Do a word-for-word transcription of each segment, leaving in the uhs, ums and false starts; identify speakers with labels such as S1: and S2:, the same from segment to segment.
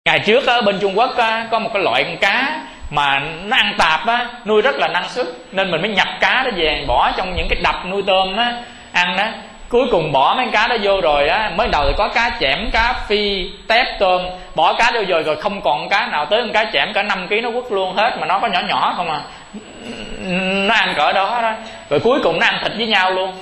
S1: Ngày trước ở bên Trung Quốc á, có một cái loại con cá mà nó ăn tạp á, nuôi rất là năng suất, nên mình mới nhập cá đó về bỏ trong những cái đập nuôi tôm á ăn đó. Cuối cùng bỏ mấy con cá đó vô rồi á, mới đầu thì có cá chẽm, cá phi, tép, tôm, bỏ cá vô rồi rồi không còn cá nào, tới con cá chẽm cả năm ký nó quất luôn hết, mà nó có nhỏ nhỏ không à, nó ăn cỡ đó đó, rồi cuối cùng nó ăn thịt với nhau luôn.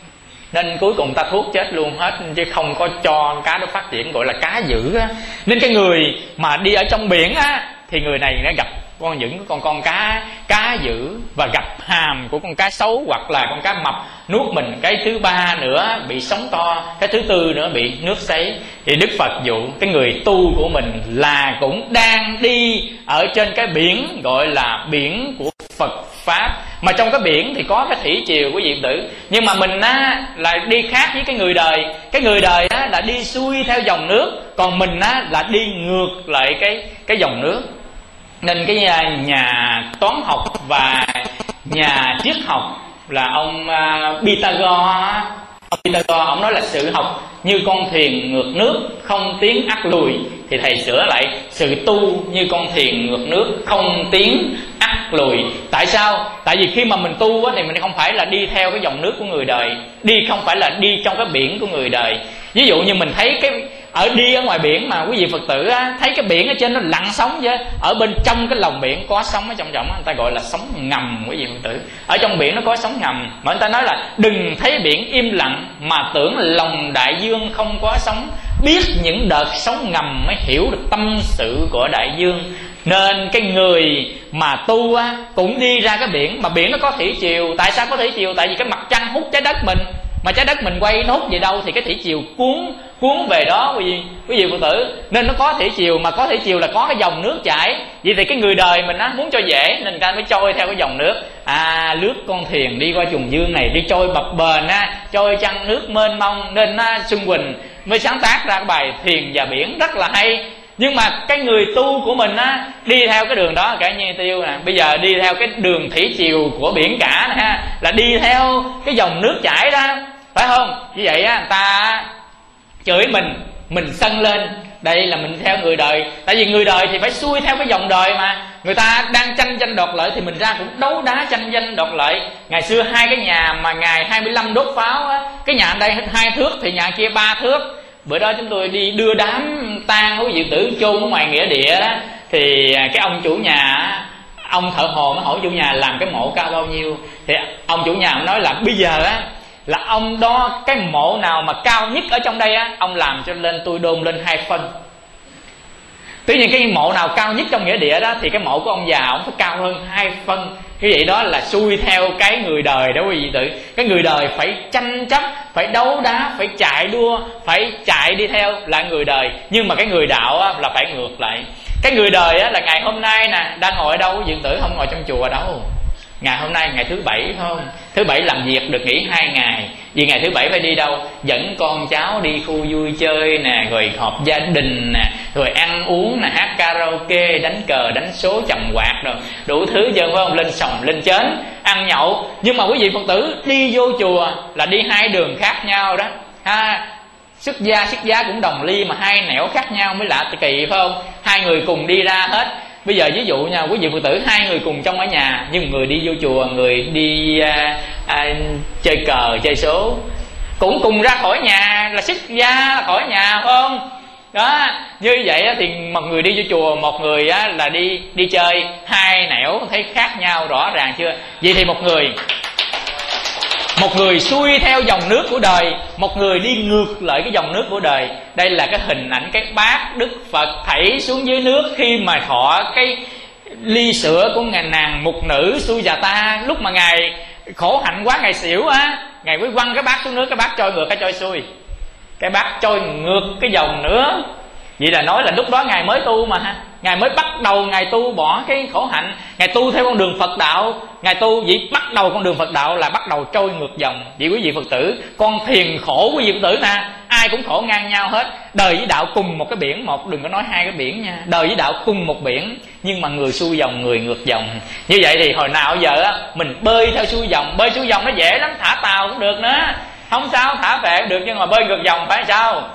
S1: Nên cuối cùng ta thuốc chết luôn hết, chứ không có cho cá nó phát triển, gọi là cá dữ á. Nên cái người mà đi ở trong biển á, thì người này nó gặp con những con con cá cá dữ và gặp hàm của con cá sấu, hoặc là con cá mập nuốt mình. Cái thứ ba nữa bị sóng to, cái thứ tư nữa bị nước sấy. Thì Đức Phật dụ cái người tu của mình là cũng đang đi ở trên cái biển gọi là biển của Phật Pháp. Mà trong cái biển thì có cái thủy triều của Diệm Tử, nhưng mà mình á là đi khác với cái người đời. Cái người đời á là đi xuôi theo dòng nước, còn mình á là đi ngược lại cái cái dòng nước. Nên cái nhà toán học và nhà triết học là ông uh, Pythagore, ông Pythagore ông nói là sự học như con thuyền ngược nước, không tiến ắt lùi. Thì thầy sửa lại, sự tu như con thuyền ngược nước, không tiến ắt lùi. Tại sao? Tại vì khi mà mình tu á, thì mình không phải là đi theo cái dòng nước của người đời, đi không phải là đi trong cái biển của người đời. Ví dụ như mình thấy cái ở đi ở ngoài biển mà quý vị Phật tử á, thấy cái biển ở trên nó lặng sóng chứ, ở bên trong cái lòng biển có sóng ở trong trọng, người ta gọi là sóng ngầm. Quý vị Phật tử, ở trong biển nó có sóng ngầm, mà người ta nói là đừng thấy biển im lặng mà tưởng lòng đại dương không có sóng, biết những đợt sóng ngầm mới hiểu được tâm sự của đại dương. Nên cái người mà tu á, cũng đi ra cái biển, mà biển nó có thủy triều. Tại sao có thủy triều? Tại vì cái mặt trăng hút trái đất mình, mà trái đất mình quay nó hút về đâu thì cái thủy triều cuốn cuốn về đó quý vị quý vị Phật tử. Nên nó có thủy triều, mà có thủy triều là có cái dòng nước chảy. Vậy thì cái người đời mình á, muốn cho dễ nên ta mới trôi theo cái dòng nước. À, lướt con thuyền đi qua trùng dương này, đi trôi bập bềnh á, trôi chăn nước mênh mông. Nên á, Xuân Quỳnh mới sáng tác ra cái bài Thuyền và Biển rất là hay. Nhưng mà cái người tu của mình á, đi theo cái đường đó, cả như Tiêu nè, bây giờ đi theo cái đường thủy triều của biển cả nè ha, là đi theo cái dòng nước chảy đó, phải không? Như vậy á, người ta chửi mình, mình sân lên, đây là mình theo người đời. Tại vì người đời thì phải xuôi theo cái dòng đời mà. Người ta đang tranh tranh đoạt lợi thì mình ra cũng đấu đá tranh tranh đoạt lợi. Ngày xưa hai cái nhà mà ngày hai mươi lăm đốt pháo á, cái nhà đây hai thước thì nhà kia ba thước. Bữa đó chúng tôi đi đưa đám tang của Diệu Tử chôn ở ngoài nghĩa địa đó, thì cái ông chủ nhà, ông thợ hồ mới hỏi chủ nhà làm cái mộ cao bao nhiêu. Thì ông chủ nhà nói là bây giờ á, là ông đo cái mộ nào mà cao nhất ở trong đây á, ông làm cho lên tôi đôn lên hai phân. Tuy nhiên cái mộ nào cao nhất trong nghĩa địa đó thì cái mộ của ông già ông phải cao hơn hai phân. Cái vậy đó là xuôi theo cái người đời đó quý vị tử. Cái người đời phải tranh chấp, phải đấu đá, phải chạy đua, phải chạy đi theo là người đời. Nhưng mà cái người đạo á, là phải ngược lại. Cái người đời á, là ngày hôm nay nè, đang ngồi ở đâu quý vị tử, không ngồi trong chùa đâu. Ngày hôm nay ngày thứ bảy phải không? Thứ bảy làm việc được nghỉ hai ngày. Vì ngày thứ bảy phải đi đâu? Dẫn con cháu đi khu vui chơi nè, rồi họp gia đình nè, rồi ăn uống nè, hát karaoke, đánh cờ, đánh số, chầm quạt rồi đủ thứ chơi phải không? Lên sòng, lên chến, ăn nhậu. Nhưng mà quý vị Phật tử đi vô chùa là đi hai đường khác nhau đó ha. Xuất gia, xuất gia cũng đồng ly mà hai nẻo khác nhau mới lạ kỳ phải không? Hai người cùng đi ra hết. Bây giờ ví dụ nha quý vị Phật tử, hai người cùng trong ở nhà, nhưng người đi vô chùa, người đi à, à, chơi cờ, chơi số, cũng cùng ra khỏi nhà, là xuất gia khỏi nhà phải không? Đó, như vậy thì một người đi vô chùa, một người á, là đi đi chơi, hai nẻo thấy khác nhau rõ ràng chưa? Vậy thì một người Một người xuôi theo dòng nước của đời, một người đi ngược lại cái dòng nước của đời. Đây là cái hình ảnh cái bát Đức Phật thảy xuống dưới nước khi mà thọ cái ly sữa của ngài nàng mục nữ Sujata. Lúc mà ngài khổ hạnh quá, ngài xỉu á, ngài mới quăng cái bát xuống nước, cái bát trôi ngược, cái trôi xuôi, cái bát trôi ngược cái dòng nữa. Vậy là nói là lúc đó ngài mới tu mà ha, ngài mới bắt đầu ngài tu bỏ cái khổ hạnh, ngài tu theo con đường Phật đạo, ngài tu vậy bắt đầu con đường Phật đạo là bắt đầu trôi ngược dòng. Vậy quý vị Phật tử, con thuyền khổ quý vị Phật tử nè, ai cũng khổ ngang nhau hết. Đời với đạo cùng một cái biển, một đừng có nói hai cái biển nha, đời với đạo cùng một biển, nhưng mà người xuôi dòng, người ngược dòng. Như vậy thì hồi nào giờ á, mình bơi theo xuôi dòng, bơi xuôi dòng nó dễ lắm, thả tàu cũng được nữa, không sao, thả phệ được, nhưng mà bơi ngược dòng phải sao?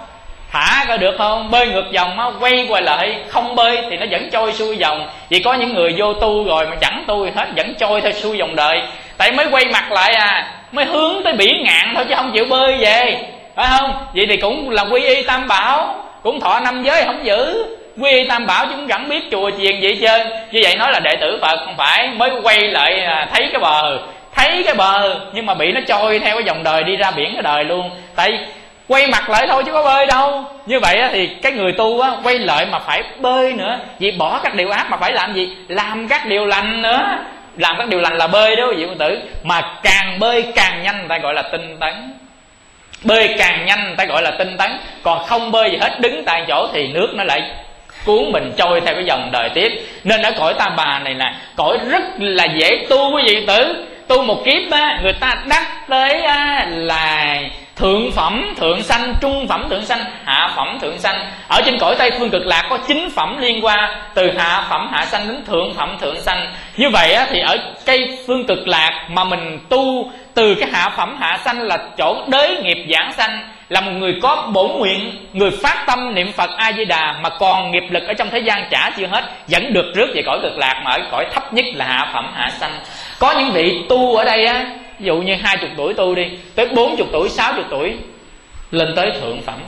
S1: thả coi được không, bơi ngược dòng á, quay qua lại không bơi thì nó vẫn trôi xuôi dòng. Vì có những người vô tu rồi mà chẳng tu gì hết, vẫn trôi theo xuôi dòng đời. Tại mới quay mặt lại à, mới hướng tới biển ngạn thôi chứ không chịu bơi về, phải không? Vậy thì cũng là quy y tam bảo, cũng thọ năm giới không giữ, quy y tam bảo chứ cũng chẳng biết chùa chiền gì hết trơn. Như vậy nói là đệ tử Phật không phải mới quay lại thấy cái bờ, thấy cái bờ nhưng mà bị nó trôi theo cái dòng đời đi ra biển cái đời luôn. Tại quay mặt lại thôi chứ có bơi đâu. Như vậy thì cái người tu á, quay lại mà phải bơi nữa. Vì bỏ các điều ác mà phải làm gì? Làm các điều lành nữa. Làm các điều lành là bơi đó quý vị công tử. Mà càng bơi càng nhanh người ta gọi là tinh tấn. Bơi càng nhanh người ta gọi là tinh tấn. Còn không bơi gì hết, đứng tại chỗ thì nước nó lại cuốn mình trôi theo cái dòng đời tiếp. Nên ở cõi Ta Bà này nè, cõi rất là dễ tu quý vị công tử. Tu một kiếp á, người ta đắc tới á, là thượng phẩm thượng sanh, trung phẩm thượng sanh, hạ phẩm thượng sanh. Ở trên cõi Tây Phương Cực Lạc có chín phẩm liên qua, từ hạ phẩm hạ sanh đến thượng phẩm thượng sanh. Như vậy á, thì ở cây Phương Cực Lạc mà mình tu từ cái hạ phẩm hạ sanh là chỗ đới nghiệp giảng sanh, là một người có bổn nguyện, người phát tâm niệm Phật A Di Đà mà còn nghiệp lực ở trong thế gian trả chưa hết, vẫn được rước về cõi Cực Lạc, mà ở cõi thấp nhất là hạ phẩm hạ sanh. Có những vị tu ở đây á, ví dụ như hai chục tuổi tu đi, tới bốn chục tuổi, sáu chục tuổi lên tới thượng phẩm.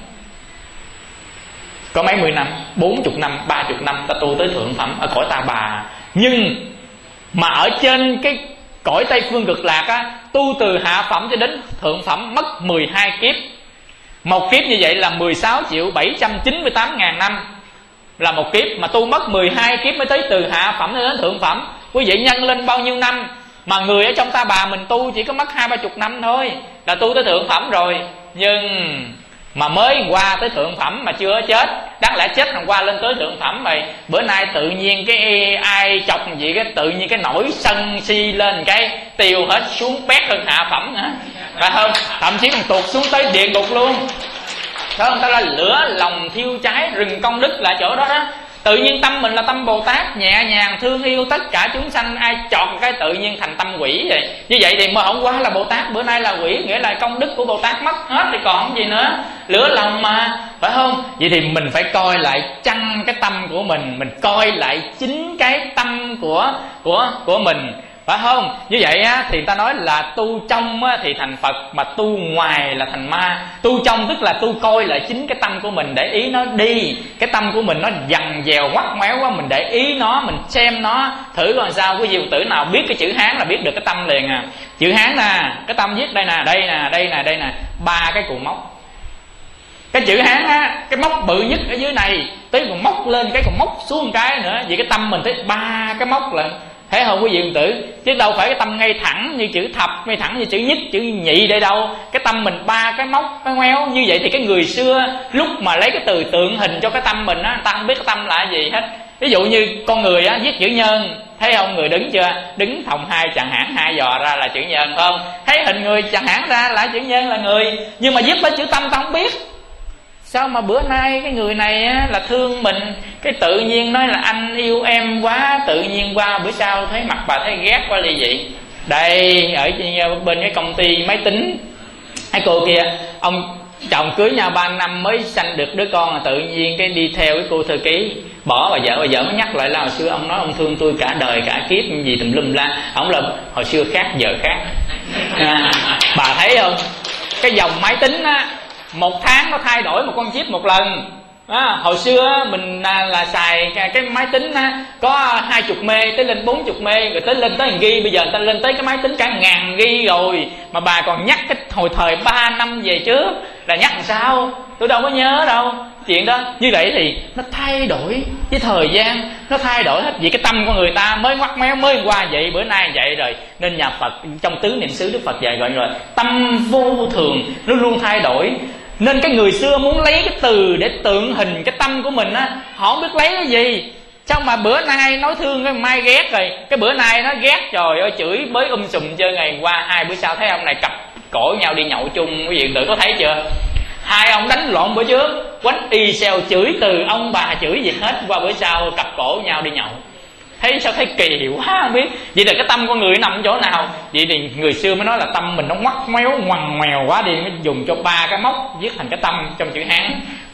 S1: Có mấy mươi năm, bốn chục năm, ba chục năm ta tu tới thượng phẩm ở cõi Ta Bà. Nhưng mà ở trên cái cõi Tây Phương Cực Lạc á, tu từ hạ phẩm cho đến thượng phẩm mất mười hai kiếp. Một kiếp như vậy là mười sáu triệu bảy trăm chín mươi tám ngàn năm là một kiếp, mà tu mất mười hai kiếp mới tới từ hạ phẩm đến thượng phẩm. Quý vị nhân lên bao nhiêu năm? Mà người ở trong Ta Bà mình tu chỉ có mất hai ba chục năm thôi là tu tới thượng phẩm rồi. Nhưng mà mới qua tới thượng phẩm mà chưa chết. Đáng lẽ chết hôm qua lên tới thượng phẩm rồi, bữa nay tự nhiên cái ai chọc gì cái tự nhiên cái nổi sân si lên cái tiêu hết, xuống bét hơn hạ phẩm nữa, phải không? Thậm chí còn tuột xuống tới địa ngục luôn, phải không? Ta là lửa lòng thiêu cháy rừng công đức là chỗ đó đó. Tự nhiên tâm mình là tâm Bồ Tát, nhẹ nhàng thương yêu tất cả chúng sanh, ai chọn cái tự nhiên thành tâm quỷ vậy. Như vậy thì mà hôm qua là Bồ Tát, bữa nay là quỷ, nghĩa là công đức của Bồ Tát mất hết thì còn gì nữa. Lửa lòng mà, phải không? Vậy thì mình phải coi lại chăng cái tâm của mình, mình coi lại chính cái tâm của của của mình, phải không? Như vậy á, thì ta nói là tu trong á, thì thành Phật, mà tu ngoài là thành ma. Tu trong tức là tu coi lại chính cái tâm của mình, để ý nó đi. Cái tâm của mình nó dằn dèo ngoắt ngoéo quá, mình để ý nó, mình xem nó thử coi sao. Quý vị tử nào biết cái chữ Hán là biết được cái tâm liền à. Chữ Hán nè, cái tâm viết đây nè, đây nè, đây nè, đây nè, ba cái cụm móc. Cái chữ Hán á, cái móc bự nhất ở dưới này, tới còn móc lên cái còn móc xuống một cái nữa. Vì cái tâm mình tới ba cái móc lận, thấy không quý vị công tử? Chứ đâu phải cái tâm ngay thẳng như chữ thập, ngay thẳng như chữ nhất, chữ nhị đây đâu. Cái tâm mình ba cái móc, cái ngoéo. Như vậy thì cái người xưa lúc mà lấy cái từ tượng hình cho cái tâm mình á, người ta không biết cái tâm là gì hết. Ví dụ như con người á, viết chữ nhân, thấy không? Người đứng chưa? Đứng thòng hai chẳng hạn, hai dò ra là chữ nhân, phải không? Thấy hình người chẳng hạn ra là chữ nhân là người. Nhưng mà viết với chữ tâm ta không biết. Sao mà bữa nay cái người này á, là thương mình, cái tự nhiên nói là anh yêu em quá, tự nhiên qua bữa sau thấy mặt bà thấy ghét quá ly vậy. Đây ở bên cái công ty máy tính, cái cô kia, ông chồng cưới nhau ba năm mới sanh được đứa con, là tự nhiên cái đi theo cái cô thư ký, bỏ bà vợ. Bà vợ mới nhắc lại là hồi xưa ông nói ông thương tôi cả đời cả kiếp gì tùm lum la. Ông là hồi xưa khác giờ khác à, bà thấy không? Cái dòng máy tính á, một tháng nó thay đổi một con chip một lần. À, hồi xưa mình là, là xài cái máy tính á, có hai chục mê tới lên bốn chục mê, rồi tới lên tới ghi. Bây giờ người ta lên tới cái máy tính cả ngàn ghi rồi. Mà bà còn nhắc cái hồi thời ba năm về trước là nhắc làm sao? Tôi đâu có nhớ đâu chuyện đó. Như vậy thì nó thay đổi với thời gian, nó thay đổi hết. Vì cái tâm của người ta mới ngoắt méo, mới qua vậy, bữa nay vậy rồi. Nên nhà Phật trong tứ niệm xứ Đức Phật dạy gọi rồi tâm vô thường, luôn luôn thay đổi. Nên cái người xưa muốn lấy cái từ để tượng hình cái tâm của mình á, họ không biết lấy cái gì. Sao mà bữa nay nói thương cái mai ghét rồi, cái bữa nay nó ghét, trời ơi chửi bới um sùm chơi. Ngày qua hai bữa sau thấy ông này cặp cổ nhau đi nhậu chung, quý vị tự có thấy chưa? Hai ông đánh lộn bữa trước, quánh y xèo chửi từ ông bà chửi gì hết, qua bữa sau cặp cổ nhau đi nhậu. Thấy sao thấy kỳ quá không biết. Vậy là cái tâm con người nằm ở chỗ nào? Vậy thì người xưa mới nói là tâm mình nó ngoắt ngoéo ngoằn ngoèo quá đi, mới dùng cho ba cái móc viết thành cái tâm trong chữ Hán.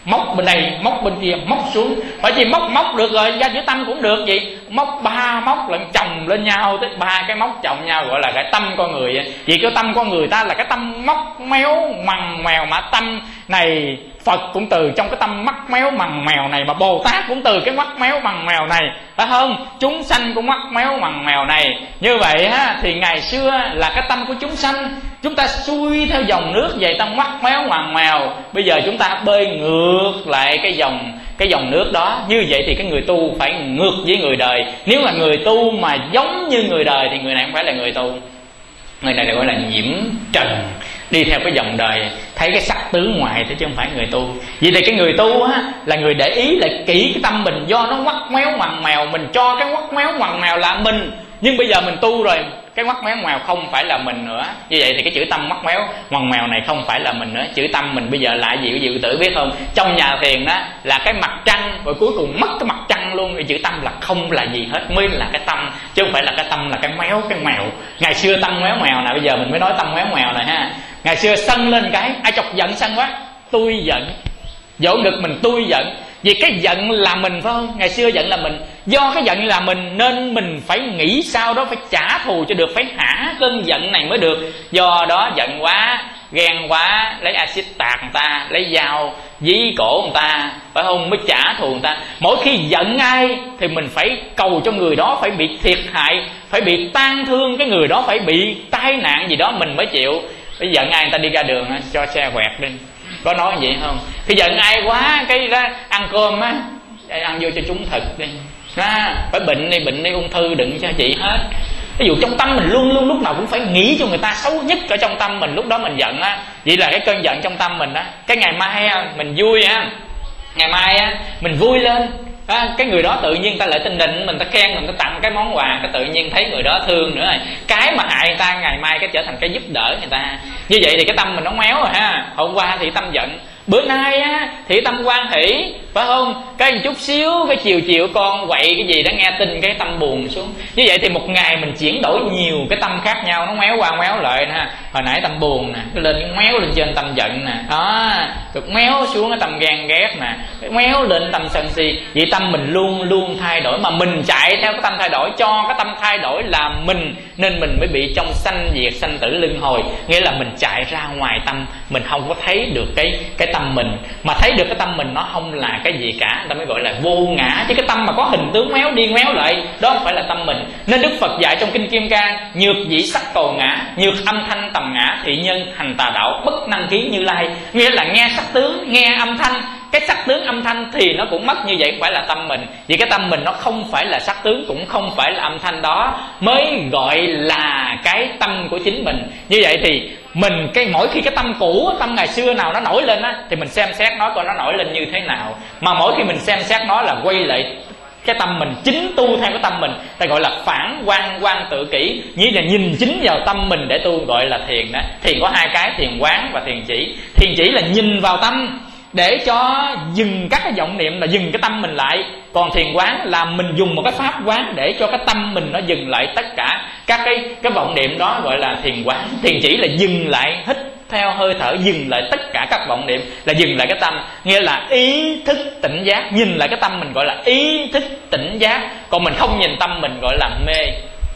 S1: móc bên đây móc bên kia móc xuống, phải chỉ móc móc được rồi ra chữ tâm cũng được gì, móc ba móc lần chồng lên nhau tới ba cái móc chồng nhau gọi là cái tâm con người vậy. Vì cái tâm con người ta là cái tâm móc méo mằn mèo, mà tâm này Phật cũng từ trong cái tâm mắc méo mằn mèo này, mà Bồ Tát cũng từ cái mắc méo mằn mèo này, phải không? Chúng sanh cũng mắc méo mằn mèo này. Như vậy á, thì ngày xưa là cái tâm của chúng sanh, chúng ta xuôi theo dòng nước vậy, tâm mắc méo mằn mèo. Bây giờ chúng ta bơi ngược lại cái dòng cái dòng nước đó. Như vậy thì cái người tu phải ngược với người đời. Nếu là người tu mà giống như người đời thì người này không phải là người tu, người này gọi là nhiễm trần, đi theo cái dòng đời, thấy cái sắc tướng ngoài thế chứ không phải người tu. Vậy thì cái người tu á là người để ý lại kỹ cái tâm mình, do nó ngoắt méo mằn mèo, mình cho cái ngoắt méo mằn mèo là mình. Nhưng bây giờ mình tu rồi, cái ngoắt méo mèo không phải là mình nữa. Như vậy thì cái chữ tâm ngoắt méo mằn mèo này không phải là mình nữa. Chữ tâm mình bây giờ là gì quý vị tử biết không? Trong nhà thiền đó là cái mặt trăng, rồi cuối cùng mất cái mặt trăng luôn. Cái chữ tâm là không là gì hết, mới là cái tâm, chứ không phải là cái tâm là cái méo cái mèo. Ngày xưa tâm méo mèo nè, bây giờ mình mới nói tâm méo mèo này ha. Ngày xưa sân lên cái ai chọc giận sân quá, tôi giận, vỗ ngực mình tôi giận. Vì cái giận là mình phải không? Ngày xưa giận là mình, do cái giận là mình nên mình phải nghĩ sao đó phải trả thù cho được, phải hả cơn giận này mới được. Do đó giận quá, ghen quá, lấy axit tạt người ta, lấy dao dí cổ người ta, phải không, mới trả thù người ta. Mỗi khi giận ai thì mình phải cầu cho người đó phải bị thiệt hại, phải bị tan thương, cái người đó phải bị tai nạn gì đó mình mới chịu. Bây giận ai người ta đi ra đường cho xe quẹt đi, có nói vậy không? Khi giận ai quá cái đó ăn cơm á, ăn vô cho chúng thực đi, à, phải bệnh đi bệnh đi ung thư đừng cho chị hết. Ví dụ trong tâm mình luôn luôn lúc nào cũng phải nghĩ cho người ta xấu nhất ở trong tâm mình, lúc đó mình giận á. Vậy là cái cơn giận trong tâm mình á, cái ngày mai mình vui á, ngày mai á mình vui lên à, cái người đó tự nhiên ta lại tin định mình, ta khen mình, ta tặng cái món quà, cái tự nhiên thấy người đó thương nữa rồi, cái mà hại người ta ngày mai cái trở thành cái giúp đỡ người ta. Như vậy thì cái tâm mình nó méo rồi ha. Hôm qua thì tâm giận, bữa nay á thì tâm quan hỷ, phải không? Cái một chút xíu cái chiều chiều con quậy cái gì đó nghe tin cái tâm buồn xuống. Như vậy thì một ngày mình chuyển đổi nhiều cái tâm khác nhau, nó méo qua méo lại nè. Hồi nãy tâm buồn nè, cái lên cái méo lên trên tâm giận nè, đó, rồi méo xuống cái tâm ghen ghét nè, méo lên tâm sân si. Vậy tâm mình luôn luôn thay đổi, mà mình chạy theo cái tâm thay đổi, cho cái tâm thay đổi là mình, nên mình mới bị trong sanh diệt sanh tử luân hồi. Nghĩa là mình chạy ra ngoài tâm, mình không có thấy được cái cái tâm mình, mà thấy được cái tâm mình nó không là cái gì cả, người ta mới gọi là vô ngã. Chứ cái tâm mà có hình tướng méo đi méo lại đó không phải là tâm mình. Nên Đức Phật dạy trong kinh Kim Cang: nhược dĩ sắc cầu ngã, nhược âm thanh tầm ngã, thị nhân hành tà đạo, bất năng ký Như Lai. Nghĩa là nghe sắc tướng, nghe âm thanh, cái sắc tướng âm thanh thì nó cũng mất, như vậy không phải là tâm mình. Vì cái tâm mình nó không phải là sắc tướng, cũng không phải là âm thanh, đó mới gọi là cái tâm của chính mình. Như vậy thì mình cái mỗi khi cái tâm cũ, tâm ngày xưa nào nó nổi lên á, thì mình xem xét nó coi nó nổi lên như thế nào. Mà mỗi khi mình xem xét nó là quay lại cái tâm mình, chính tu theo cái tâm mình, ta gọi là phản quan quan tự kỷ, như là nhìn chính vào tâm mình để tu, gọi là thiền đó. Thiền có hai cái, thiền quán và thiền chỉ. Thiền chỉ là nhìn vào tâm để cho dừng các cái vọng niệm, là dừng cái tâm mình lại. Còn thiền quán là mình dùng một cái pháp quán để cho cái tâm mình nó dừng lại tất cả các cái cái vọng niệm, đó gọi là thiền quán. Thiền chỉ là dừng lại, hít theo hơi thở, dừng lại tất cả các vọng niệm, là dừng lại cái tâm, nghĩa là ý thức tỉnh giác. Nhìn lại cái tâm mình gọi là ý thức tỉnh giác. Còn mình không nhìn tâm mình gọi là mê.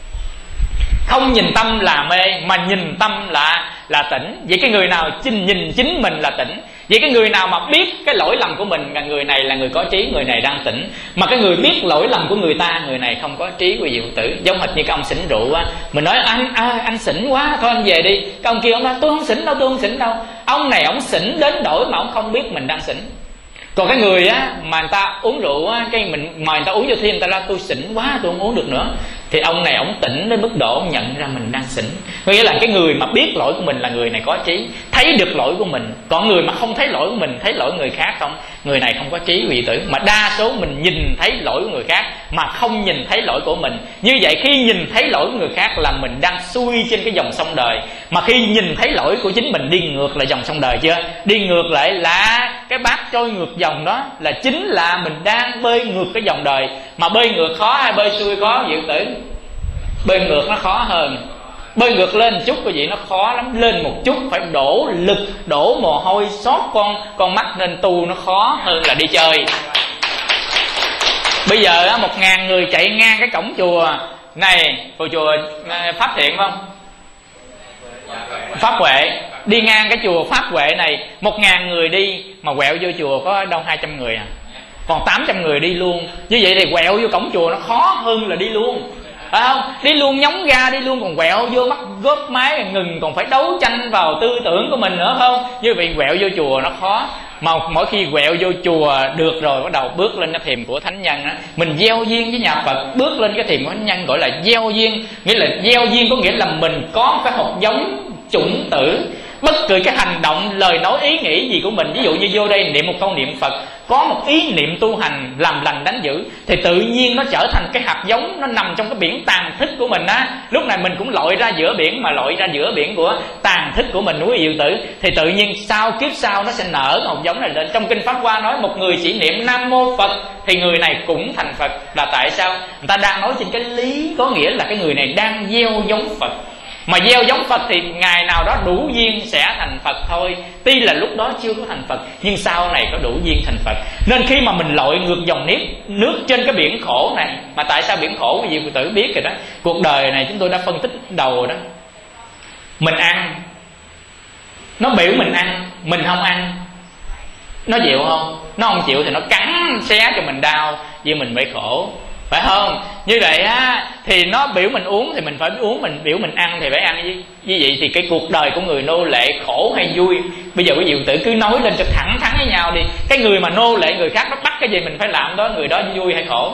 S1: Không nhìn tâm là mê, mà nhìn tâm là là tỉnh. Vậy cái người nào chính nhìn chính mình là tỉnh. Vậy cái người nào mà biết cái lỗi lầm của mình, là người này là người có trí, người này đang tỉnh. Mà cái người biết lỗi lầm của người ta, người này không có trí, quý vị tử. Giống hệt như cái ông xỉn rượu á, mình nói anh à, anh xỉn quá, thôi anh về đi. Cái ông kia ông nói tôi không xỉn đâu, tôi không xỉn đâu. Ông này ông xỉn đến đổi mà ông không biết mình đang xỉn. Còn cái người á mà người ta uống rượu á, cái mình mời người ta uống vô thêm, người ta nói tôi xỉn quá, tôi không uống được nữa, thì ông này ông tỉnh đến mức độ ông nhận ra mình đang xỉn. Nghĩa là cái người mà biết lỗi của mình là người này có trí, thấy được lỗi của mình. Còn người mà không thấy lỗi của mình, thấy lỗi người khác không, người này không có trí, quý vị tử. Mà đa số mình nhìn thấy lỗi của người khác mà không nhìn thấy lỗi của mình. Như vậy khi nhìn thấy lỗi của người khác là mình đang xuôi trên cái dòng sông đời. Mà khi nhìn thấy lỗi của chính mình, đi ngược lại dòng sông đời chưa? Đi ngược lại là cái bát trôi ngược dòng, đó là chính là mình đang bơi ngược cái dòng đời. Mà bơi ngược khó hay bơi xuôi khó, quý vị tử? Bơi ngược nó khó hơn. Bơi ngược lên một chút quý vị nó khó lắm, lên một chút phải đổ lực, đổ mồ hôi, xót con con mắt, nên tu nó khó hơn là đi chơi. Bây giờ á, một ngàn người chạy ngang cái cổng chùa này, của chùa Pháp Thiện không? Pháp Huệ. Đi ngang cái chùa Pháp Huệ này, một ngàn người đi mà quẹo vô chùa có đâu hai trăm người à, còn tám trăm người đi luôn. Như vậy thì quẹo vô cổng chùa nó khó hơn là đi luôn, phải không? Đi luôn nhóng ga, đi luôn còn quẹo vô mắt góp máy ngừng, còn phải đấu tranh vào tư tưởng của mình nữa, không? Như vậy quẹo vô chùa nó khó. Mà mỗi khi quẹo vô chùa được rồi, bắt đầu bước lên cái thềm của thánh nhân á, mình gieo duyên với nhà Phật. Bước lên cái thềm của thánh nhân gọi là gieo duyên. Nghĩa là gieo duyên có nghĩa là mình có cái hạt giống chủng tử. Bất cứ cái hành động, lời nói, ý nghĩ gì của mình, ví dụ như vô đây niệm một câu niệm Phật, có một ý niệm tu hành làm lành đánh dữ, thì tự nhiên nó trở thành cái hạt giống, nó nằm trong cái biển tàn thức của mình á. Lúc này mình cũng lội ra giữa biển, mà lội ra giữa biển của tàn thức của mình, quý vị tử, thì tự nhiên sau kiếp sau nó sẽ nở hạt giống này lên. Trong kinh Pháp Hoa nói một người chỉ niệm Nam Mô Phật thì người này cũng thành Phật. Là tại sao? Người ta đang nói trên cái lý, có nghĩa là cái người này đang gieo giống Phật. Mà gieo giống Phật thì ngày nào đó đủ duyên sẽ thành Phật thôi. Tuy là lúc đó chưa có thành Phật, nhưng sau này có đủ duyên thành Phật. Nên khi mà mình lội ngược dòng nước nước trên cái biển khổ này, mà tại sao biển khổ, quý vị phụ tử biết rồi đó. Cuộc đời này chúng tôi đã phân tích đầu đó. Mình ăn, nó biểu mình ăn, mình không ăn, nó chịu không? Nó không chịu thì nó cắn xé cho mình đau, vì mình bị khổ, phải không? Như vậy á, thì nó biểu mình uống thì mình phải uống, mình biểu mình ăn thì phải ăn. Như, như vậy thì cái cuộc đời của người nô lệ khổ hay vui? Bây giờ quý vị tử cứ nói lên cho thẳng thắn với nhau đi. Cái người mà nô lệ người khác nó bắt cái gì mình phải làm đó, người đó vui hay khổ?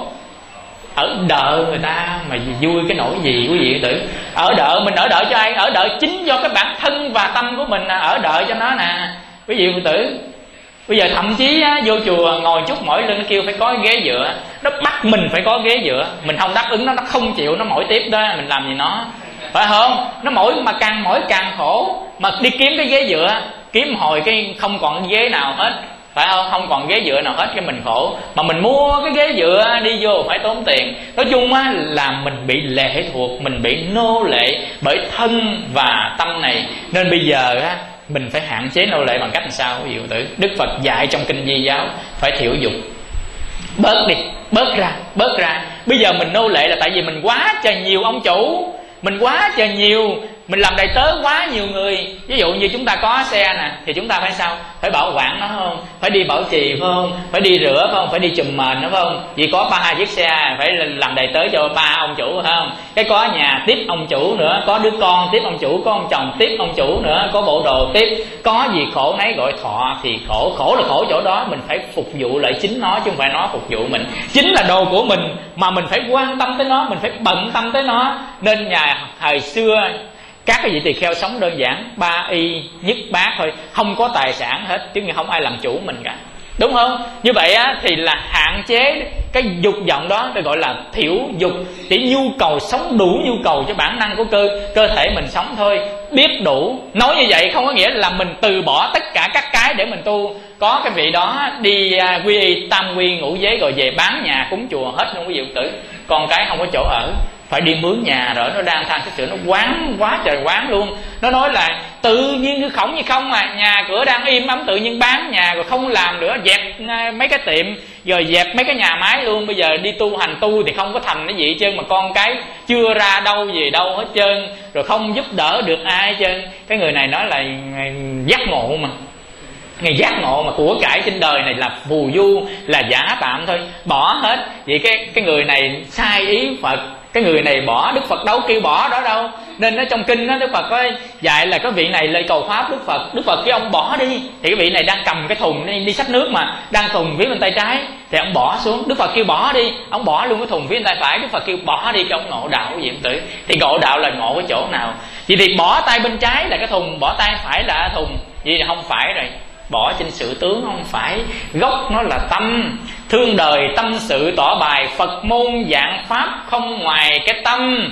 S1: Ở đợi người ta mà vui cái nỗi gì quý vị tử? Ở đợi, mình ở đợi cho ai? Ở đợi chính do cái bản thân và tâm của mình, ở đợi cho nó nè quý vị tử. Bây giờ thậm chí á, vô chùa ngồi chút mỏi lưng, nó kêu phải có ghế dựa, nó bắt mình phải có ghế dựa, mình không đáp ứng nó, nó không chịu, nó mỏi tiếp đó, mình làm gì nó, phải không? Nó mỏi mà càng mỏi càng khổ. Mà đi kiếm cái ghế dựa, kiếm hồi cái không còn ghế nào hết, phải không? Không còn ghế dựa nào hết, cái mình khổ. Mà mình mua cái ghế dựa đi vô phải tốn tiền. Nói chung á là mình bị lệ thuộc, mình bị nô lệ bởi thân và tâm này. Nên bây giờ á mình phải hạn chế nô lệ bằng cách làm sao quý vị tử? Đức Phật dạy trong kinh Di Giáo phải thiểu dục. Bớt đi, bớt ra, bớt ra. Bây giờ mình nô lệ là tại vì mình quá trời nhiều ông chủ, mình quá trời nhiều, mình làm đầy tớ quá nhiều người. Ví dụ như chúng ta có xe nè, thì chúng ta phải sao? Phải bảo quản nó không? Phải đi bảo trì phải không? Phải đi rửa phải không? Phải đi chùm mền nó phải không? Vì có ba hai chiếc xe phải làm đầy tớ cho ba ông chủ phải không? Cái có nhà tiếp ông chủ nữa, có đứa con tiếp ông chủ, có ông chồng tiếp ông chủ nữa, có bộ đồ tiếp. Có gì khổ nấy gọi thọ thì khổ. Khổ là khổ chỗ đó, mình phải phục vụ lại chính nó, chứ không phải nó phục vụ mình. Chính là đồ của mình mà mình phải quan tâm tới nó, mình phải bận tâm tới nó. Nên nhà thời xưa các cái vị tỳ kheo sống đơn giản, ba y nhất bát thôi, không có tài sản hết, chứ không ai làm chủ mình cả, đúng không? Như vậy á thì là hạn chế cái dục vọng đó, tôi gọi là thiểu dục, để nhu cầu sống đủ nhu cầu cho bản năng của cơ cơ thể mình sống thôi, biết đủ. Nói như vậy không có nghĩa là mình từ bỏ tất cả các cái để mình tu. Có cái vị đó đi uh, quy y tam quy ngũ giới rồi về bán nhà cúng chùa hết luôn quý vị tử, con cái không có chỗ ở, phải đi mướn nhà rồi nó đang than cái sự nó quán quá trời quán luôn. Nó nói là tự nhiên như khổng như không mà nhà cửa đang im ấm, tự nhiên bán nhà rồi không làm nữa, dẹp mấy cái tiệm rồi dẹp mấy cái nhà máy luôn. Bây giờ đi tu hành tu thì không có thành cái gì hết trơn, mà con cái chưa ra đâu về đâu hết trơn, rồi không giúp đỡ được ai hết trơn. Cái người này nói là giác ngộ mà, ngày giác ngộ mà của cải trên đời này là phù du, là giả tạm thôi, bỏ hết. Vậy cái cái người này sai ý Phật, cái người này bỏ, Đức Phật đâu kêu bỏ đó đâu. Nên nó trong kinh đó, Đức Phật có dạy là cái vị này lời cầu pháp Đức Phật, Đức Phật kêu ông bỏ đi, thì cái vị này đang cầm cái thùng đi, đi xách nước mà đang thùng phía bên tay trái thì ông bỏ xuống. Đức Phật kêu bỏ đi, ông bỏ luôn cái thùng phía bên tay phải. Đức Phật kêu bỏ đi cho ông ngộ đạo của Diệm Tử. Thì ngộ đạo là ngộ cái chỗ nào? Vì việc bỏ tay bên trái là cái thùng, bỏ tay phải là cái thùng, vậy là không phải rồi. Bỏ trên sự tướng không phải, gốc nó là tâm. Thương đời tâm sự tỏ bài, Phật môn dạng pháp không ngoài cái tâm.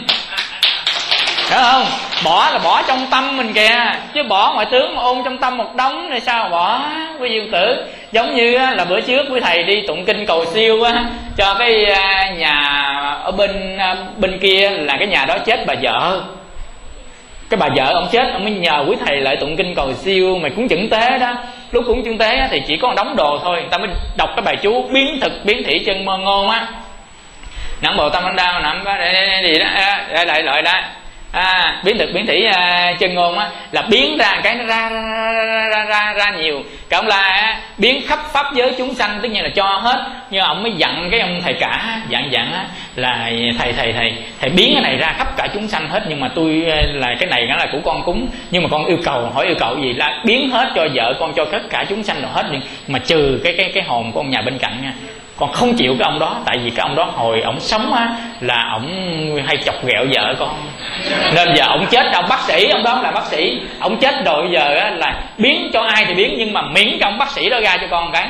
S1: Hiểu không? Bỏ là bỏ trong tâm mình kìa, chứ bỏ ngoại tướng mà ôn trong tâm một đống này sao mà bỏ quý vị tử. Giống như là bữa trước quý thầy đi tụng kinh cầu siêu á, cho cái nhà ở bên bên kia là cái nhà đó chết bà vợ. Cái bà vợ ông chết, ông mới nhờ quý thầy lại tụng kinh cầu siêu mày cúng chuẩn tế đó. Lúc cúng chuẩn tế á, thì chỉ có một đống đồ thôi, người ta mới đọc cái bài chú biến thực biến thủy chân mơ ngôn á. Nặng bộ tâm anh đau nằm gì đó lại lại lại đó à, biến thực biến thủy uh, chân ngôn á, là biến ra cái nó ra ra ra ra, ra, ra nhiều. Cái ông La á, biến khắp pháp giới chúng sanh, tất nhiên là cho hết. Nhưng ông mới dặn cái ông thầy cả, dặn dặn á, là thầy thầy thầy thầy biến cái này ra khắp cả chúng sanh hết, nhưng mà tôi là cái này nó là của con cúng, nhưng mà con yêu cầu, hỏi yêu cầu gì là biến hết cho vợ con, cho tất cả chúng sanh rồi hết, nhưng mà trừ cái cái cái hồn của ông nhà bên cạnh nha. Con không chịu cái ông đó, tại vì cái ông đó hồi ổng sống á là ổng hay chọc ghẹo vợ con, nên giờ ổng chết, ông bác sĩ, ông đó là bác sĩ, ổng chết rồi bây giờ á là biến cho ai thì biến, nhưng mà miễn cái ông bác sĩ đó ra cho con cái.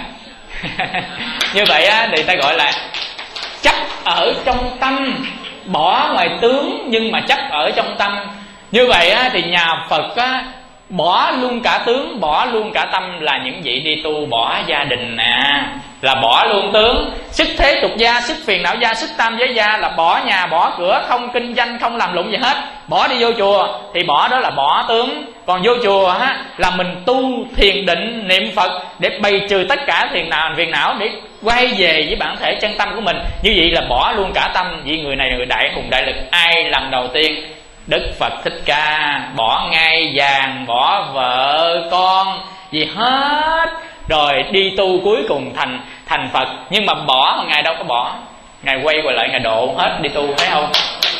S1: Như vậy á thì ta gọi là chấp ở trong tâm, bỏ ngoài tướng nhưng mà chấp ở trong tâm. Như vậy á thì nhà Phật á bỏ luôn cả tướng, bỏ luôn cả tâm, là những vị đi tu bỏ gia đình nè, là bỏ luôn tướng. Sức thế tục gia, sức phiền não gia, sức tam giới gia, là bỏ nhà bỏ cửa, không kinh doanh, không làm lụng gì hết. Bỏ đi vô chùa thì bỏ đó là bỏ tướng. Còn vô chùa á là mình tu thiền định niệm Phật để bày trừ tất cả phiền não phiền não để quay về với bản thể chân tâm của mình. Như vậy là bỏ luôn cả tâm. Vì người này là người đại hùng đại lực. Ai lần đầu tiên? Đức Phật Thích Ca. Bỏ ngai vàng, bỏ vợ con gì hết, rồi đi tu cuối cùng thành thành Phật. Nhưng mà bỏ mà Ngài đâu có bỏ, Ngài quay qua lại Ngài độ hết đi tu, thấy không?